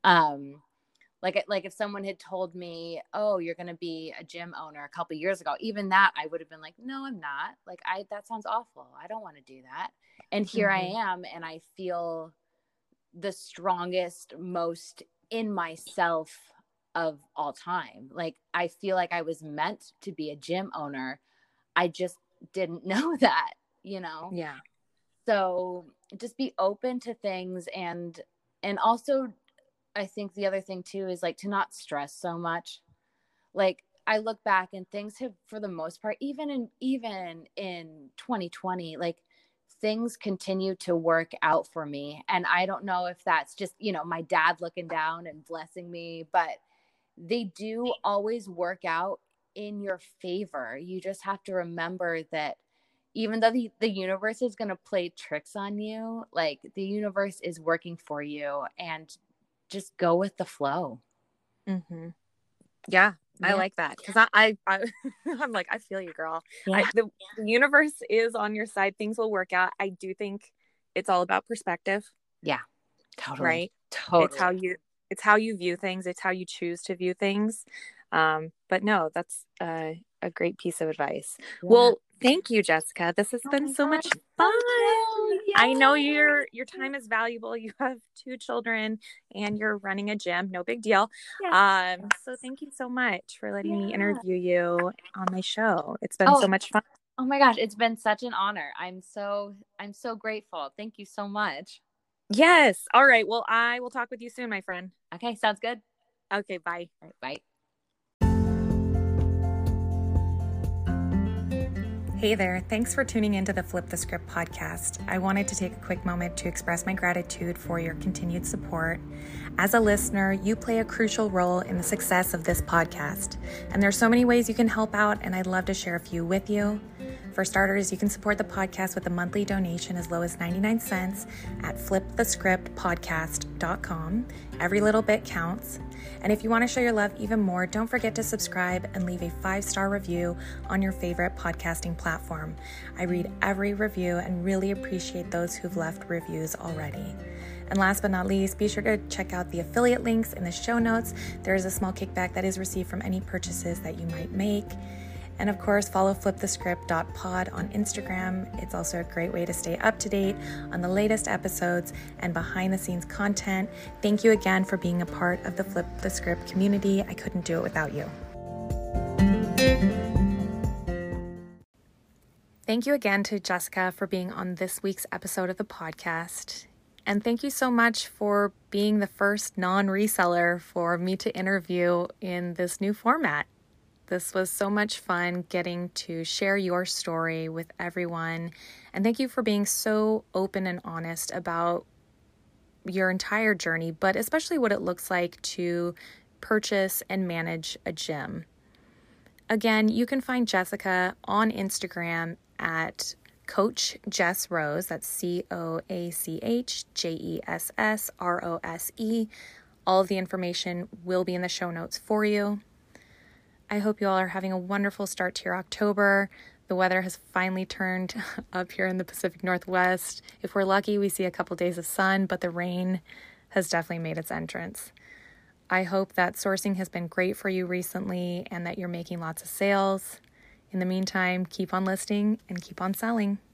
Like if someone had told me, oh, you're going to be a gym owner a couple of years ago, even that I would have been like, no, I'm not. Like that sounds awful. I don't want to do that. And here I am. And I feel the strongest, most in myself of all time. Like I feel like I was meant to be a gym owner. I just didn't know that, you know? Yeah. So just be open to things. And also I think the other thing too is like to not stress so much. Like I look back and things have, for the most part, even in 2020, like things continue to work out for me. And I don't know if that's just, you know, my dad looking down and blessing me, but they do always work out in your favor. You just have to remember that even though the universe is going to play tricks on you, like the universe is working for you, and just go with the flow. Yeah. I like that. Cause I'm like, I feel you, girl. Yeah. The universe is on your side. Things will work out. I do think it's all about perspective. Yeah, totally. Right. Totally. It's how you view things. It's how you choose to view things. But no, that's a great piece of advice. Yeah. Well, thank you, Jessica. This has been so much fun. I know your time is valuable. You have 2 children and you're running a gym. No big deal. Yeah. So thank you so much for letting me interview you on my show. It's been so much fun. Oh my gosh, it's been such an honor. I'm so grateful. Thank you so much. Yes. All right. Well, I will talk with you soon, my friend. Okay. Sounds good. Okay. Bye. All right, bye. Hey there, thanks for tuning into the Flip the Script podcast. I wanted to take a quick moment to express my gratitude for your continued support. As a listener, you play a crucial role in the success of this podcast. And there's so many ways you can help out, and I'd love to share a few with you. For starters, you can support the podcast with a monthly donation as low as 99 cents at flipthescriptpodcast.com. Every little bit counts. And if you want to show your love even more, don't forget to subscribe and leave a 5-star review on your favorite podcasting platform. I read every review and really appreciate those who've left reviews already. And last but not least, be sure to check out the affiliate links in the show notes. There is a small kickback that is received from any purchases that you might make. And of course, follow flipthescript.pod on Instagram. It's also a great way to stay up to date on the latest episodes and behind the scenes content. Thank you again for being a part of the Flip the Script community. I couldn't do it without you. Thank you again to Jessica for being on this week's episode of the podcast. And thank you so much for being the first non-reseller for me to interview in this new format. This was so much fun getting to share your story with everyone. And thank you for being so open and honest about your entire journey, but especially what it looks like to purchase and manage a gym. Again, you can find Jessica on Instagram at Coach Jess Rose. That's CoachJessRose. All of the information will be in the show notes for you. I hope you all are having a wonderful start to your October. The weather has finally turned up here in the Pacific Northwest. If we're lucky, we see a couple days of sun, but the rain has definitely made its entrance. I hope that sourcing has been great for you recently and that you're making lots of sales. In the meantime, keep on listing and keep on selling.